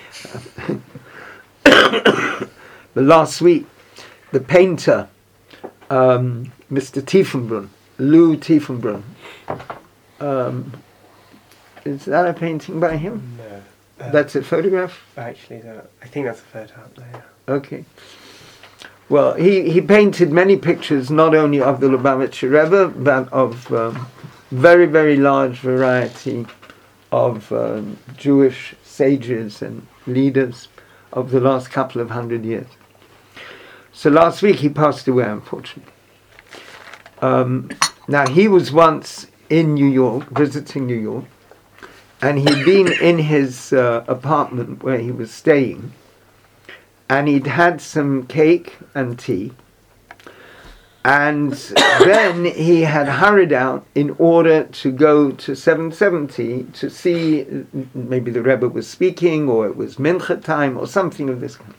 But last week, the painter, um, Mister Tiefenbrunn, Lou Tiefenbrunn, um, is that a painting by him? No. Uh, That's a photograph? Actually, no, I think that's a photo up there. Okay. Well, he, he painted many pictures, not only of the Lubavitcher Rebbe, but of um, very, very large variety of um, Jewish sages and leaders of the last couple of hundred years. So last week he passed away, unfortunately. Um, now, he was once in New York, visiting New York, and he'd been in his uh, apartment where he was staying, and he'd had some cake and tea, and then he had hurried out in order to go to seven seventy to see, maybe the Rebbe was speaking, or it was Mincha time, or something of this kind.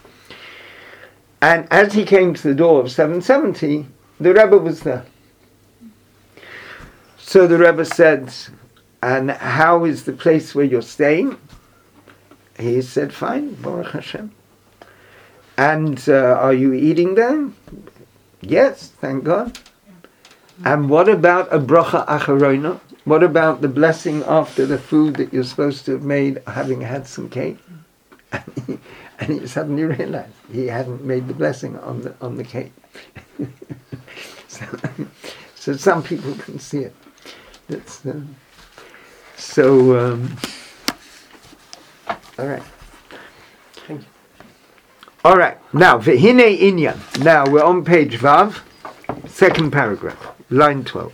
And as he came to the door of seven seventy, the Rebbe was there. So the Rebbe said, "And how is the place where you're staying?" He said, "Fine, Baruch Hashem." "And uh, are you eating there?" "Yes, thank God." "And what about a bracha acharona? What about the blessing after the food that you're supposed to have made, having had some cake?" And he, and he suddenly realized he hadn't made the blessing on the on the cake. so, so some people can see it. That's, uh, so, um, all right. Thank you. All right. Now, v'hinei inyan. Now we're on page Vav, second paragraph, line twelve.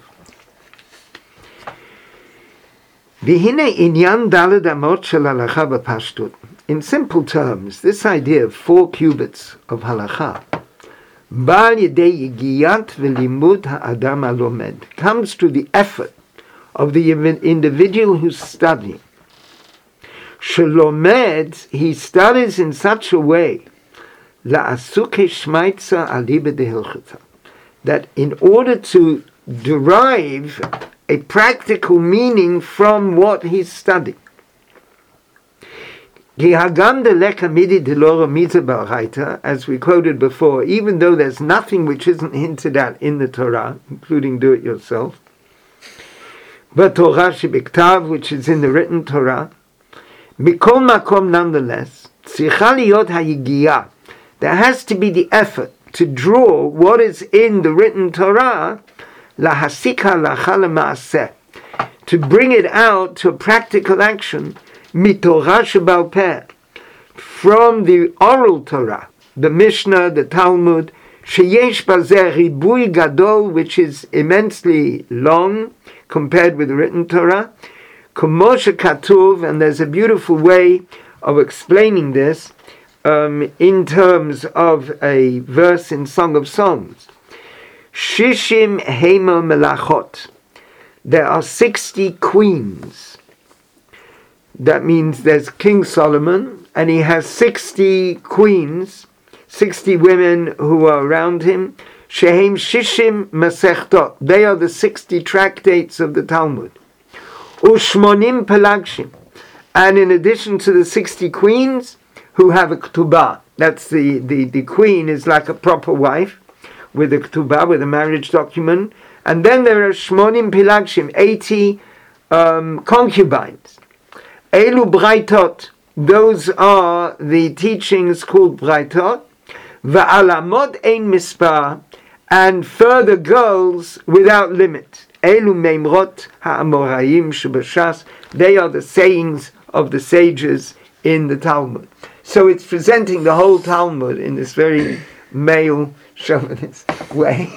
V'hinei inyan daled amot shel halacha b'pashtut. In simple terms, this idea of four cubits of halacha, ba'al yedei yigiyat v'limud ha'adam halomed, comes through the effort of the individual who's studying. Shalomed, he studies in such a way la'asuke shmaitza alibe dehilchata, that in order to derive a practical meaning from what he's studying. As we quoted before, even though there's nothing which isn't hinted at in the Torah, including do it yourself, but Torah shebiktav, which is in the written Torah, mikol makom, nonetheless, tzricha liyot hayigiyah, there has to be the effort to draw what is in the written Torah, lahasika lacha lemaaseh, to bring it out to a practical action, mitorah shebal peh, from the oral Torah, the Mishnah, the Talmud, sheyesh bazeh ribui gadol, which is immensely long compared with the written Torah, kumoshe katuv, and there's a beautiful way of explaining this um, in terms of a verse in Song of Songs. Shishim heima melachot. There are sixty queens. That means there's King Solomon, and he has sixty queens, sixty women who are around him. Shehem shishim masechtot. They are the sixty tractates of the Talmud. Ushmonim pelagshim. And in addition to the sixty queens who have a ketubah, that's the, the, the queen is like a proper wife with a ketubah, with a marriage document. And then there are shmonim pelagshim, eighty um, concubines. Elu braitot. Those are the teachings called braitot. Va'alamot ein mispar, and further girls without limit. Elu meimrot ha'amoraim shebashas. They are the sayings of the sages in the Talmud. So it's presenting the whole Talmud in this very male chauvinist way.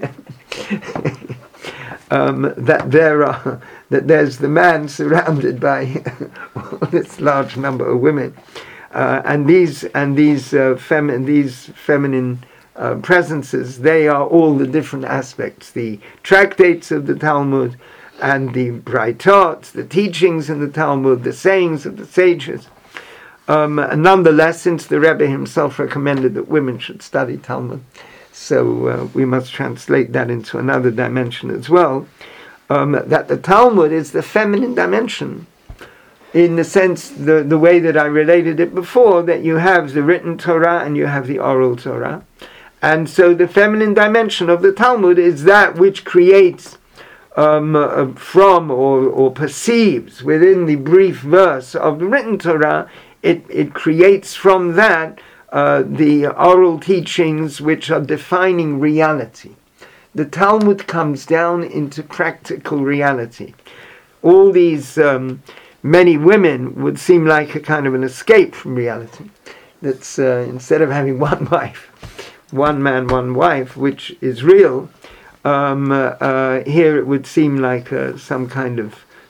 um, that there are that there's the man surrounded by this large number of women. Uh, and these and these uh, femi- these feminine uh, presences, they are all the different aspects, the tractates of the Talmud, and the braitot, the teachings in the Talmud, the sayings of the sages. Um, nonetheless, since the Rebbe himself recommended that women should study Talmud, so uh, we must translate that into another dimension as well. Um, that the Talmud is the feminine dimension, in the sense, the, the way that I related it before, that you have the written Torah and you have the oral Torah. And so the feminine dimension of the Talmud is that which creates um, uh, from or, or perceives within the brief verse of the written Torah, it, it creates from that uh, the oral teachings which are defining reality. The Talmud comes down into practical reality. All these um, many women would seem like a kind of an escape from reality. That's uh, instead of having one wife, one man, one wife, which is real, um, uh, uh, here it would seem like uh, some kind of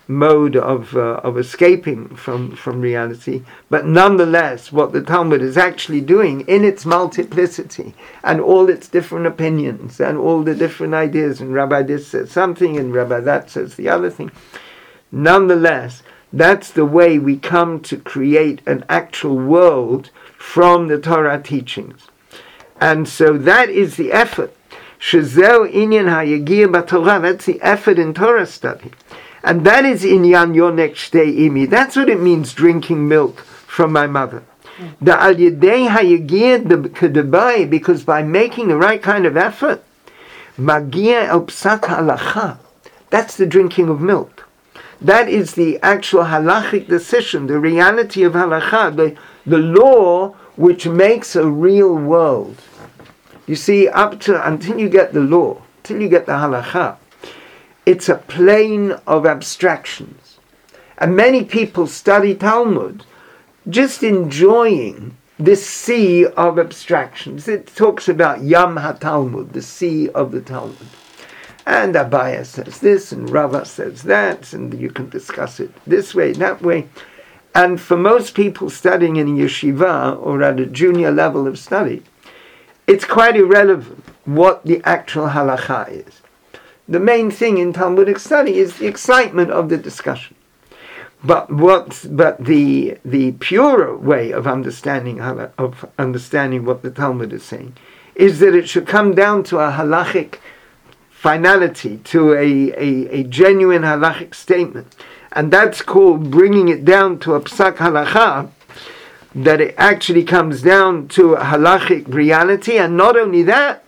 mode of uh, of escaping from, from reality, but nonetheless what the Talmud is actually doing in its multiplicity and all its different opinions and all the different ideas, and Rabbi this says something and Rabbi that says the other thing, nonetheless that's the way we come to create an actual world from the Torah teachings. And so that is the effort. Shezeu inyan hayagir b'Torah, that's the effort in Torah study. And that is inyan yonek shtei imi. That's what it means, drinking milk from my mother. The al yedei hayagir kedebai, because by making the right kind of effort, magia el psak halacha, that's the drinking of milk. That is the actual halachic decision, the reality of halacha, the, the law which makes a real world. You see, up to until you get the law, until you get the halacha, it's a plane of abstractions. And many people study Talmud just enjoying this sea of abstractions. It talks about Yam HaTalmud, the sea of the Talmud. And Abaya says this, and Rava says that, and you can discuss it this way, that way. And for most people studying in a yeshiva or at a junior level of study, it's quite irrelevant what the actual halacha is. The main thing in Talmudic study is the excitement of the discussion. But what? But the the purer way of understanding of understanding what the Talmud is saying is that it should come down to a halachic finality, to a, a, a genuine halachic statement, and that's called bringing it down to a psak halacha. That it actually comes down to a halachic reality, and not only that,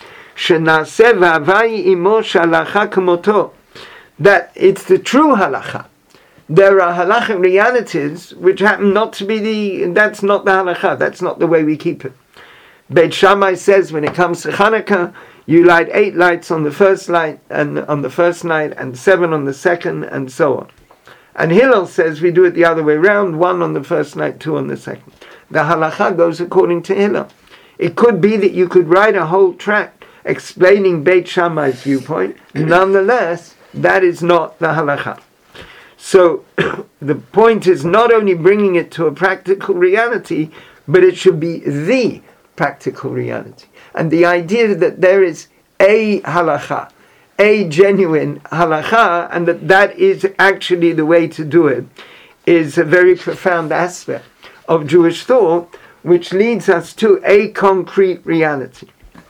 that it's the true halacha. There are halachic realities which happen not to be the, that's not the halacha, that's not the way we keep it. Beit Shammai says when it comes to Hanukkah, you light eight lights on the first light and on the first night, and seven on the second, and so on. And Hillel says we do it the other way around, one on the first night, two on the second. The halacha goes according to Hillel. It could be that you could write a whole tract explaining Beit Shammai's viewpoint. Nonetheless, that is not the halacha. So the point is not only bringing it to a practical reality, but it should be the practical reality. And the idea that there is a halacha, a genuine halacha, and that that is actually the way to do it, is a very profound aspect of Jewish thought, which leads us to a concrete reality.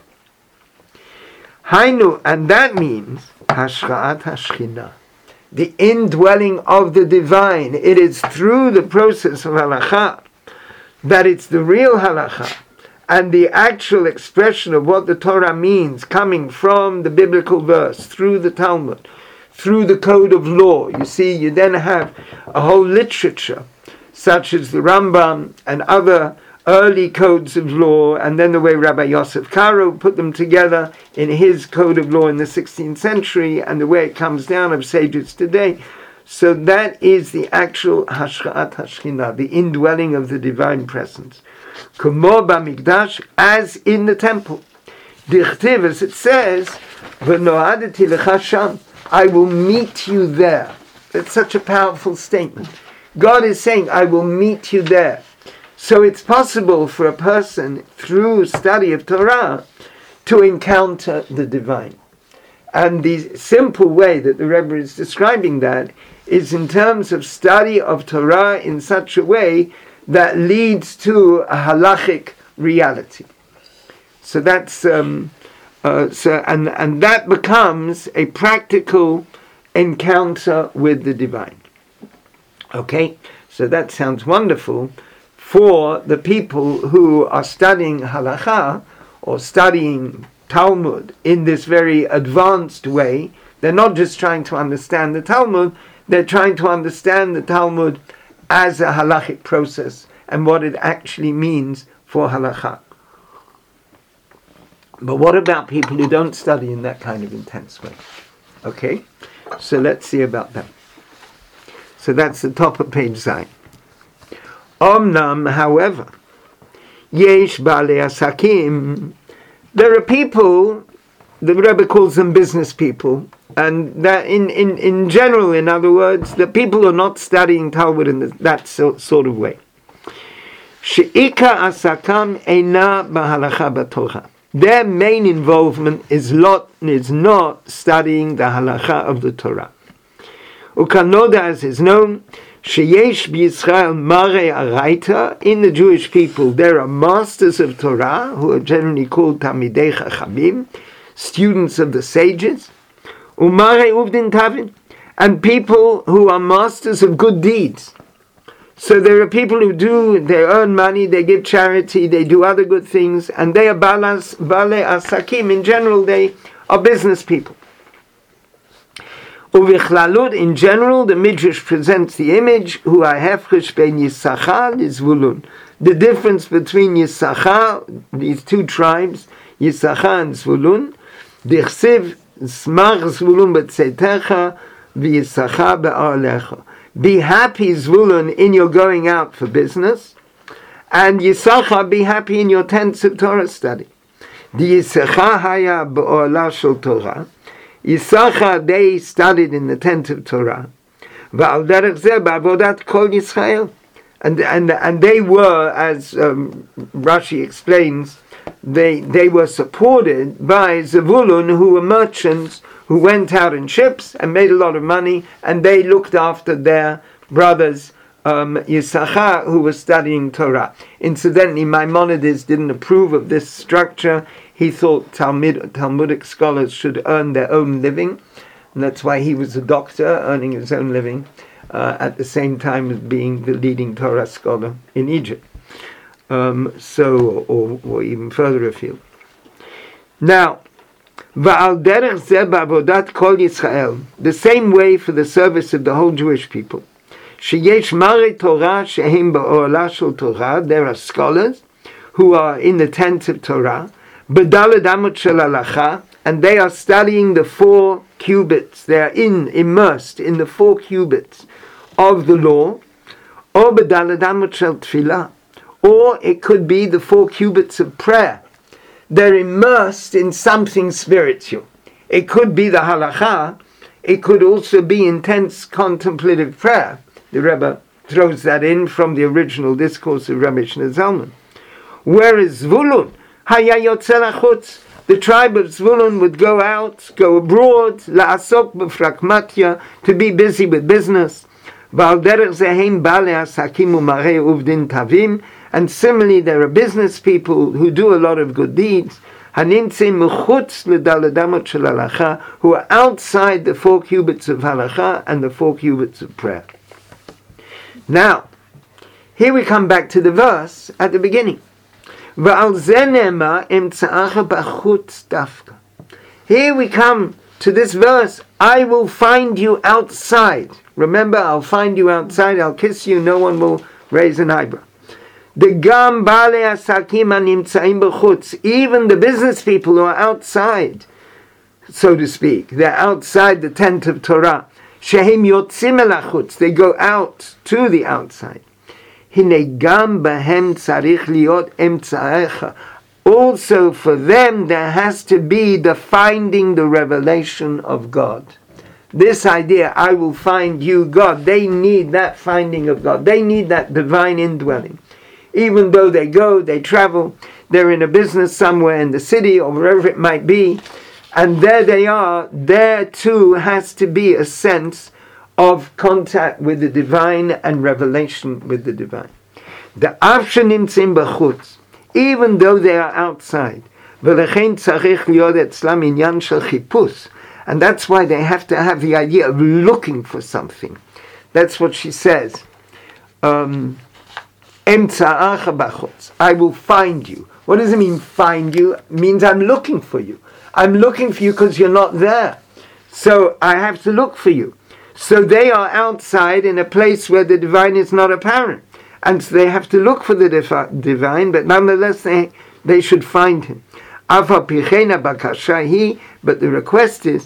Hainu, and that means Hashcha'at Hashchina, the indwelling of the divine. It is through the process of halacha that it's the real halacha and the actual expression of what the Torah means, coming from the biblical verse, through the Talmud, through the code of law. You see, you then have a whole literature such as the Rambam and other early codes of law, and then the way Rabbi Yosef Karo put them together in his code of law in the sixteenth century, and the way it comes down of sages today. So that is the actual Hashcha'at Hashchina, the indwelling of the divine presence. Kumo b'mikdash, as in the temple. Dichtiv, as it says, V'no'adeti lecha sham, I will meet you there. That's such a powerful statement. God is saying, I will meet you there. So it's possible for a person, through study of Torah, to encounter the divine. And the simple way that the Rebbe is describing that is in terms of study of Torah in such a way that leads to a halachic reality. So that's um, uh, so, and and that becomes a practical encounter with the divine. Okay, so that sounds wonderful for the people who are studying halacha or studying Talmud in this very advanced way. They're not just trying to understand the Talmud, they're trying to understand the Talmud as a halachic process and what it actually means for halacha. But what about people who don't study in that kind of intense way? Okay, so let's see about that. So that's the top of page Zayin. Omnam, however, yesh baalei asakim, there are people the Rebbe calls them business people. And that in, in, in general, in other words, the people are not studying Talmud in the, that so, sort of way. She'ika asakam eina b'halacha b'torah. Their main involvement is not, is not studying the halacha of the Torah. Ukanoda, as is known, sheyesh b'Yisrael marei araita. In the Jewish people, there are masters of Torah who are generally called Talmidei Chachamim, students of the sages. Umare uvdin tavin, and people who are masters of good deeds. So there are people who do, they earn money, they give charity, they do other good things, and they are balas, bale asakim. In general, they are business people. Uvichlalut, in general, the Midrash presents the image, hu ha'hefresh ben Yisachar l'Zvulun. The difference between Yisachar, these two tribes, Yisachar and Zvulun, dichsiv smach Zvulun b'tzeitecha v'Yisachar be'arlecha. Be happy, Zvulun, in your going out for business, and Yisachar, be happy in your tents of Torah study. The Yisachar haya be'orla shel Torah. Yisachar, they studied in the tent of Torah. V'al derech zeh ba'avodat kol Yisrael. And, and, and they were, as um, Rashi explains, they, they were supported by Zevulun, who were merchants who went out in ships and made a lot of money, and they looked after their brothers, um, Yisachar, who was studying Torah. Incidentally, Maimonides didn't approve of this structure. He thought Talmud, Talmudic scholars should earn their own living, and that's why he was a doctor, earning his own living, uh, at the same time as being the leading Torah scholar in Egypt. Um, so, or, or even further afield. Now, Va'al derech zeh ba'avodat kol Yisrael, the same way for the service of the whole Jewish people. Sheyesh marei Torah shehem ba'orla shel Torah, there are scholars who are in the tent of Torah, b'daled amot shel halacha, and they are studying the four cubits. They are in immersed in the four cubits of the law, or b'daled amot shel tefillah, or it could be the four cubits of prayer. They're immersed in something spiritual. It could be the halacha. It could also be intense contemplative prayer. The Rebbe throws that in from the original discourse of Rabbi Shneur Zalman. Whereas Zvulun, haya yotze lachutz, the tribe of Zvulun would go out, go abroad, la'asok b'frakmatya, to be busy with business. V'al derech zehem bale asakim u'marei uvdin tavim, and similarly, there are business people who do a lot of good deeds, who are outside the four cubits of halacha and the four cubits of prayer. Now, here we come back to the verse at the beginning. Here we come to this verse, I will find you outside. Remember, I'll find you outside, I'll kiss you, no one will raise an eyebrow. The gam bale asakim animtzaim b'chutz, even the business people who are outside, so to speak, they're outside the tent of Torah. Shehem yotzim el hachutz, they go out to the outside. Hine gam bahem tzarich liot emtzaecha. Also for them there has to be the finding the revelation of God. This idea, I will find you, God, they need that finding of God. They need that divine indwelling. Even though they go, they travel, they're in a business somewhere in the city or wherever it might be, and there they are, there too has to be a sense of contact with the divine and revelation with the divine. The afshanim tzim b'chutz, even though they are outside, v'lechein tzarich liot etzlam inyan shel chipus, and that's why they have to have the idea of looking for something. That's what she says. Um, I will find you. What does it mean, find you? It means I'm looking for you. I'm looking for you because you're not there. So I have to look for you. So they are outside in a place where the divine is not apparent. And so they have to look for the divi- divine, but nonetheless they, they should find him. But the request is,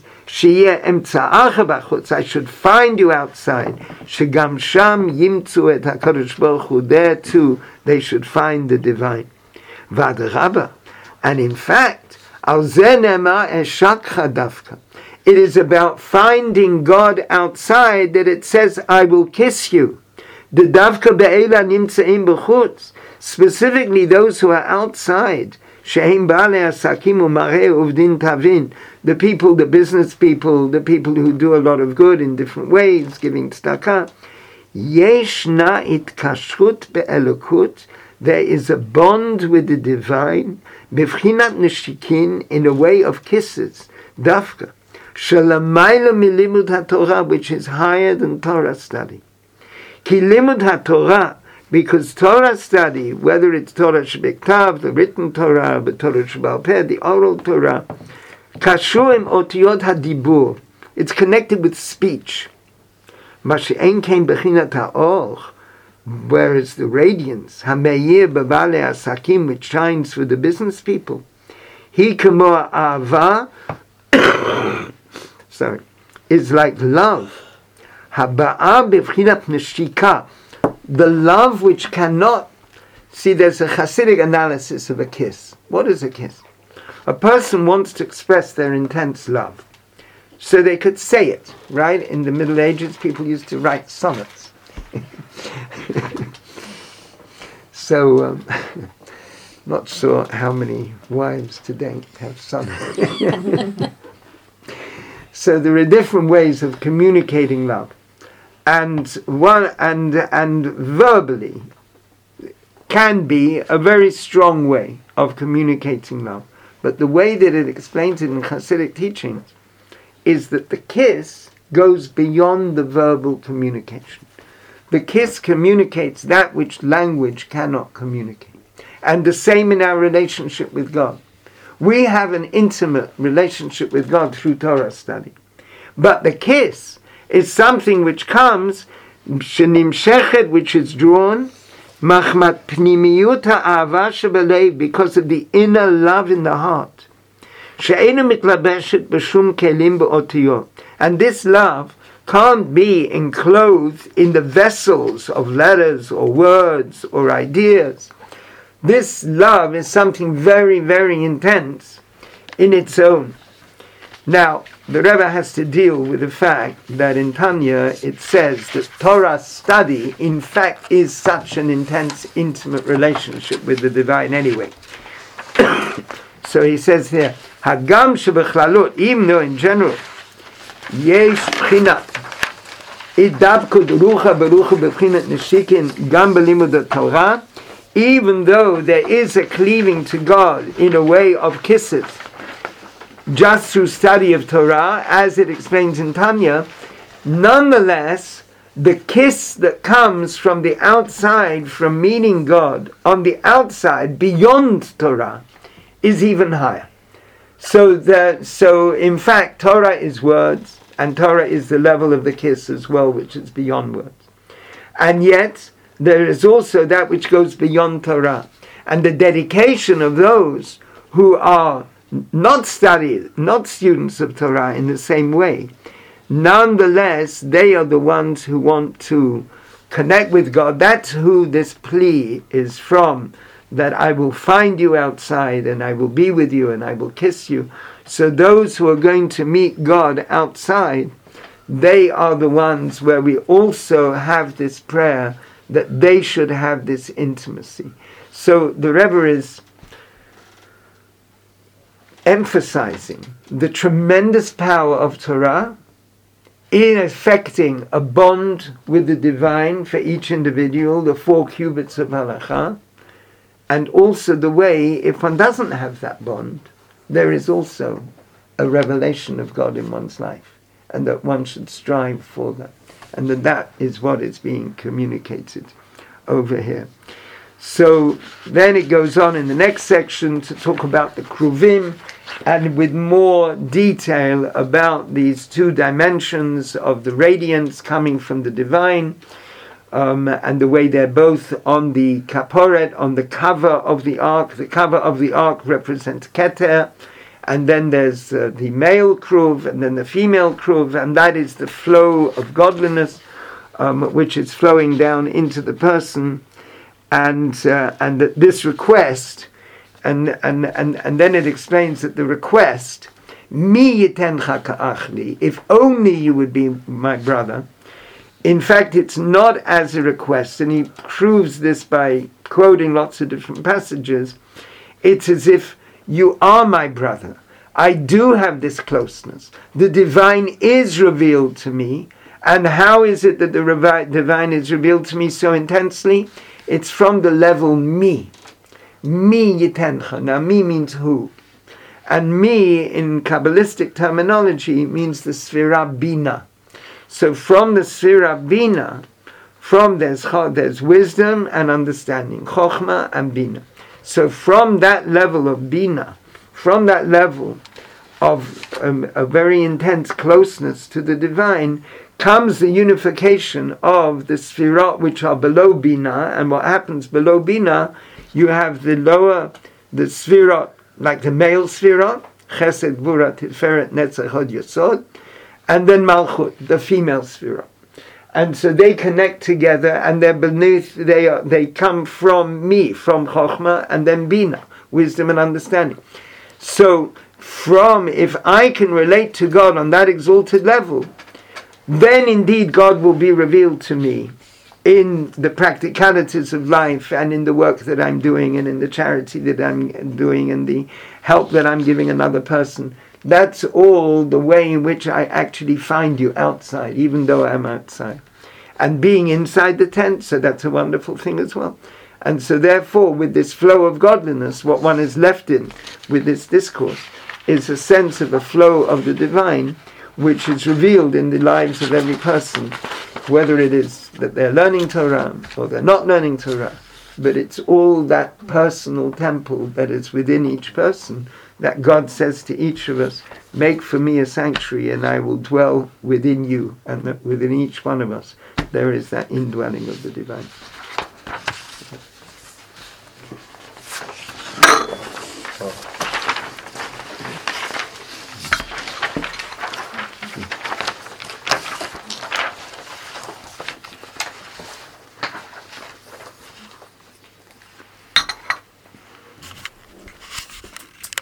I should find you outside. Shegam sham yimtzu et HaKadosh Baruch Hu. There too, they should find the divine. Vadrabba. And in fact, Al ze ne'emar eshakcha dafka. It is about finding God outside that it says, I will kiss you. The davka be'ela nimtzeim b'chutz. Specifically those who are outside. She'im ba'alei asakim u'marei uvdin tavin. The people, the business people, the people who do a lot of good in different ways, giving tzedakah. Yeshna itkashrut be'elokut. There is a bond with the divine. B'vchinat neshikin, in a way of kisses. Davka. Shalamayla milimud haTorah, which is higher than Torah study. Ki limud haTorah, because Torah study, whether it's Torah shebektav, the written Torah, the Torah shebal peh, the oral Torah, kashuim otiyot hadibur, it's connected with speech. Mashe'en kein bechinat ha'or, whereas the radiance, hameir b'valei asakim, which shines for the business people, he kamo ava, sorry, is like love. Haba'a b'vchinat neshika, the love which cannot. See, there's a Hasidic analysis of a kiss. What is a kiss? A person wants to express their intense love, so they could say it. Right? In the Middle Ages, people used to write sonnets. So, um, not sure how many wives today have sonnets. So there are different ways of communicating love, and one and and verbally can be a very strong way of communicating love. But the way that it explains it in Hasidic teachings is that the kiss goes beyond the verbal communication. The kiss communicates that which language cannot communicate, and the same in our relationship with God. We have an intimate relationship with God through Torah study. But the kiss is something which comes, shenimshechet, which is drawn, machmat pnimiyut ha'ava shebelev, because of the inner love in the heart. She'einu mitlabeshet b'shum kelim b'otiyot. And this love can't be enclosed in the vessels of letters or words or ideas. This love is something very, very intense in its own. Now, the Rebbe has to deal with the fact that in Tanya it says that Torah study, in fact, is such an intense, intimate relationship with the divine anyway. So he says here, Hagam shebechlalut, even though in general, yesh b'chinat, idabkud rucha berucha b'chinat neshikin, gam b'limud Torah, even though there is a cleaving to God in a way of kisses, just through study of Torah, as it explains in Tanya, nonetheless, the kiss that comes from the outside, from meeting God on the outside, beyond Torah, is even higher. So, that, so in fact, Torah is words, and Torah is the level of the kiss as well, which is beyond words. And yet, there is also that which goes beyond Torah. And the dedication of those who are not studied, not students of Torah in the same way, nonetheless, they are the ones who want to connect with God. That's who this plea is from, that I will find you outside and I will be with you and I will kiss you. So those who are going to meet God outside, they are the ones where we also have this prayer that they should have this intimacy. So the Rebbe is emphasizing the tremendous power of Torah in effecting a bond with the divine for each individual, the four cubits of halacha, and also the way, if one doesn't have that bond, there is also a revelation of God in one's life, and that one should strive for that, and that that is what is being communicated over here. So then it goes on in the next section to talk about the Kruvim, and with more detail about these two dimensions of the radiance coming from the divine, um, and the way they're both on the kaporet, on the cover of the ark. The cover of the ark represents Keter, and then there's uh, the male Kruv, and then the female Kruv, and that is the flow of godliness, um, which is flowing down into the person, and uh, and that this request and, and, and, and then it explains that the request, Mi yitencha ka'achli, if only you would be my brother. In fact, it's not as a request, and he proves this by quoting lots of different passages. It's as if you are my brother. I do have this closeness. The divine is revealed to me. And how is it that the revi- divine is revealed to me so intensely? It's from the level me. Mi yitencha. Now, mi means who. And mi, in Kabbalistic terminology, means the Sfira Bina. So from the Sfira Bina, from there's, there's wisdom and understanding, Chokhmah and Bina. So from that level of Bina, from that level of um, a very intense closeness to the divine, comes the unification of the Sfirot which are below Bina. And what happens below Bina, you have the lower, the Sfirot, like the male Sfirot, Chesed, Gvura, Tiferet, Netzach, Hod, Yesod, and then Malchut, the female Sfirot. And so they connect together, and they're beneath, they are, they come from me, from Chokhmah, and then Bina, wisdom and understanding. So, from, if I can relate to God on that exalted level, then indeed God will be revealed to me in the practicalities of life and in the work that I'm doing and in the charity that I'm doing and the help that I'm giving another person. That's all the way in which I actually find you outside, even though I'm outside. And being inside the tent, so that's a wonderful thing as well. And so therefore, with this flow of godliness, what one is left in with this discourse is a sense of a flow of the divine, which is revealed in the lives of every person, whether it is that they're learning Torah or they're not learning Torah. But it's all that personal temple that is within each person, that God says to each of us, make for me a sanctuary and I will dwell within you. And that within each one of us there is that indwelling of the divine. Oh.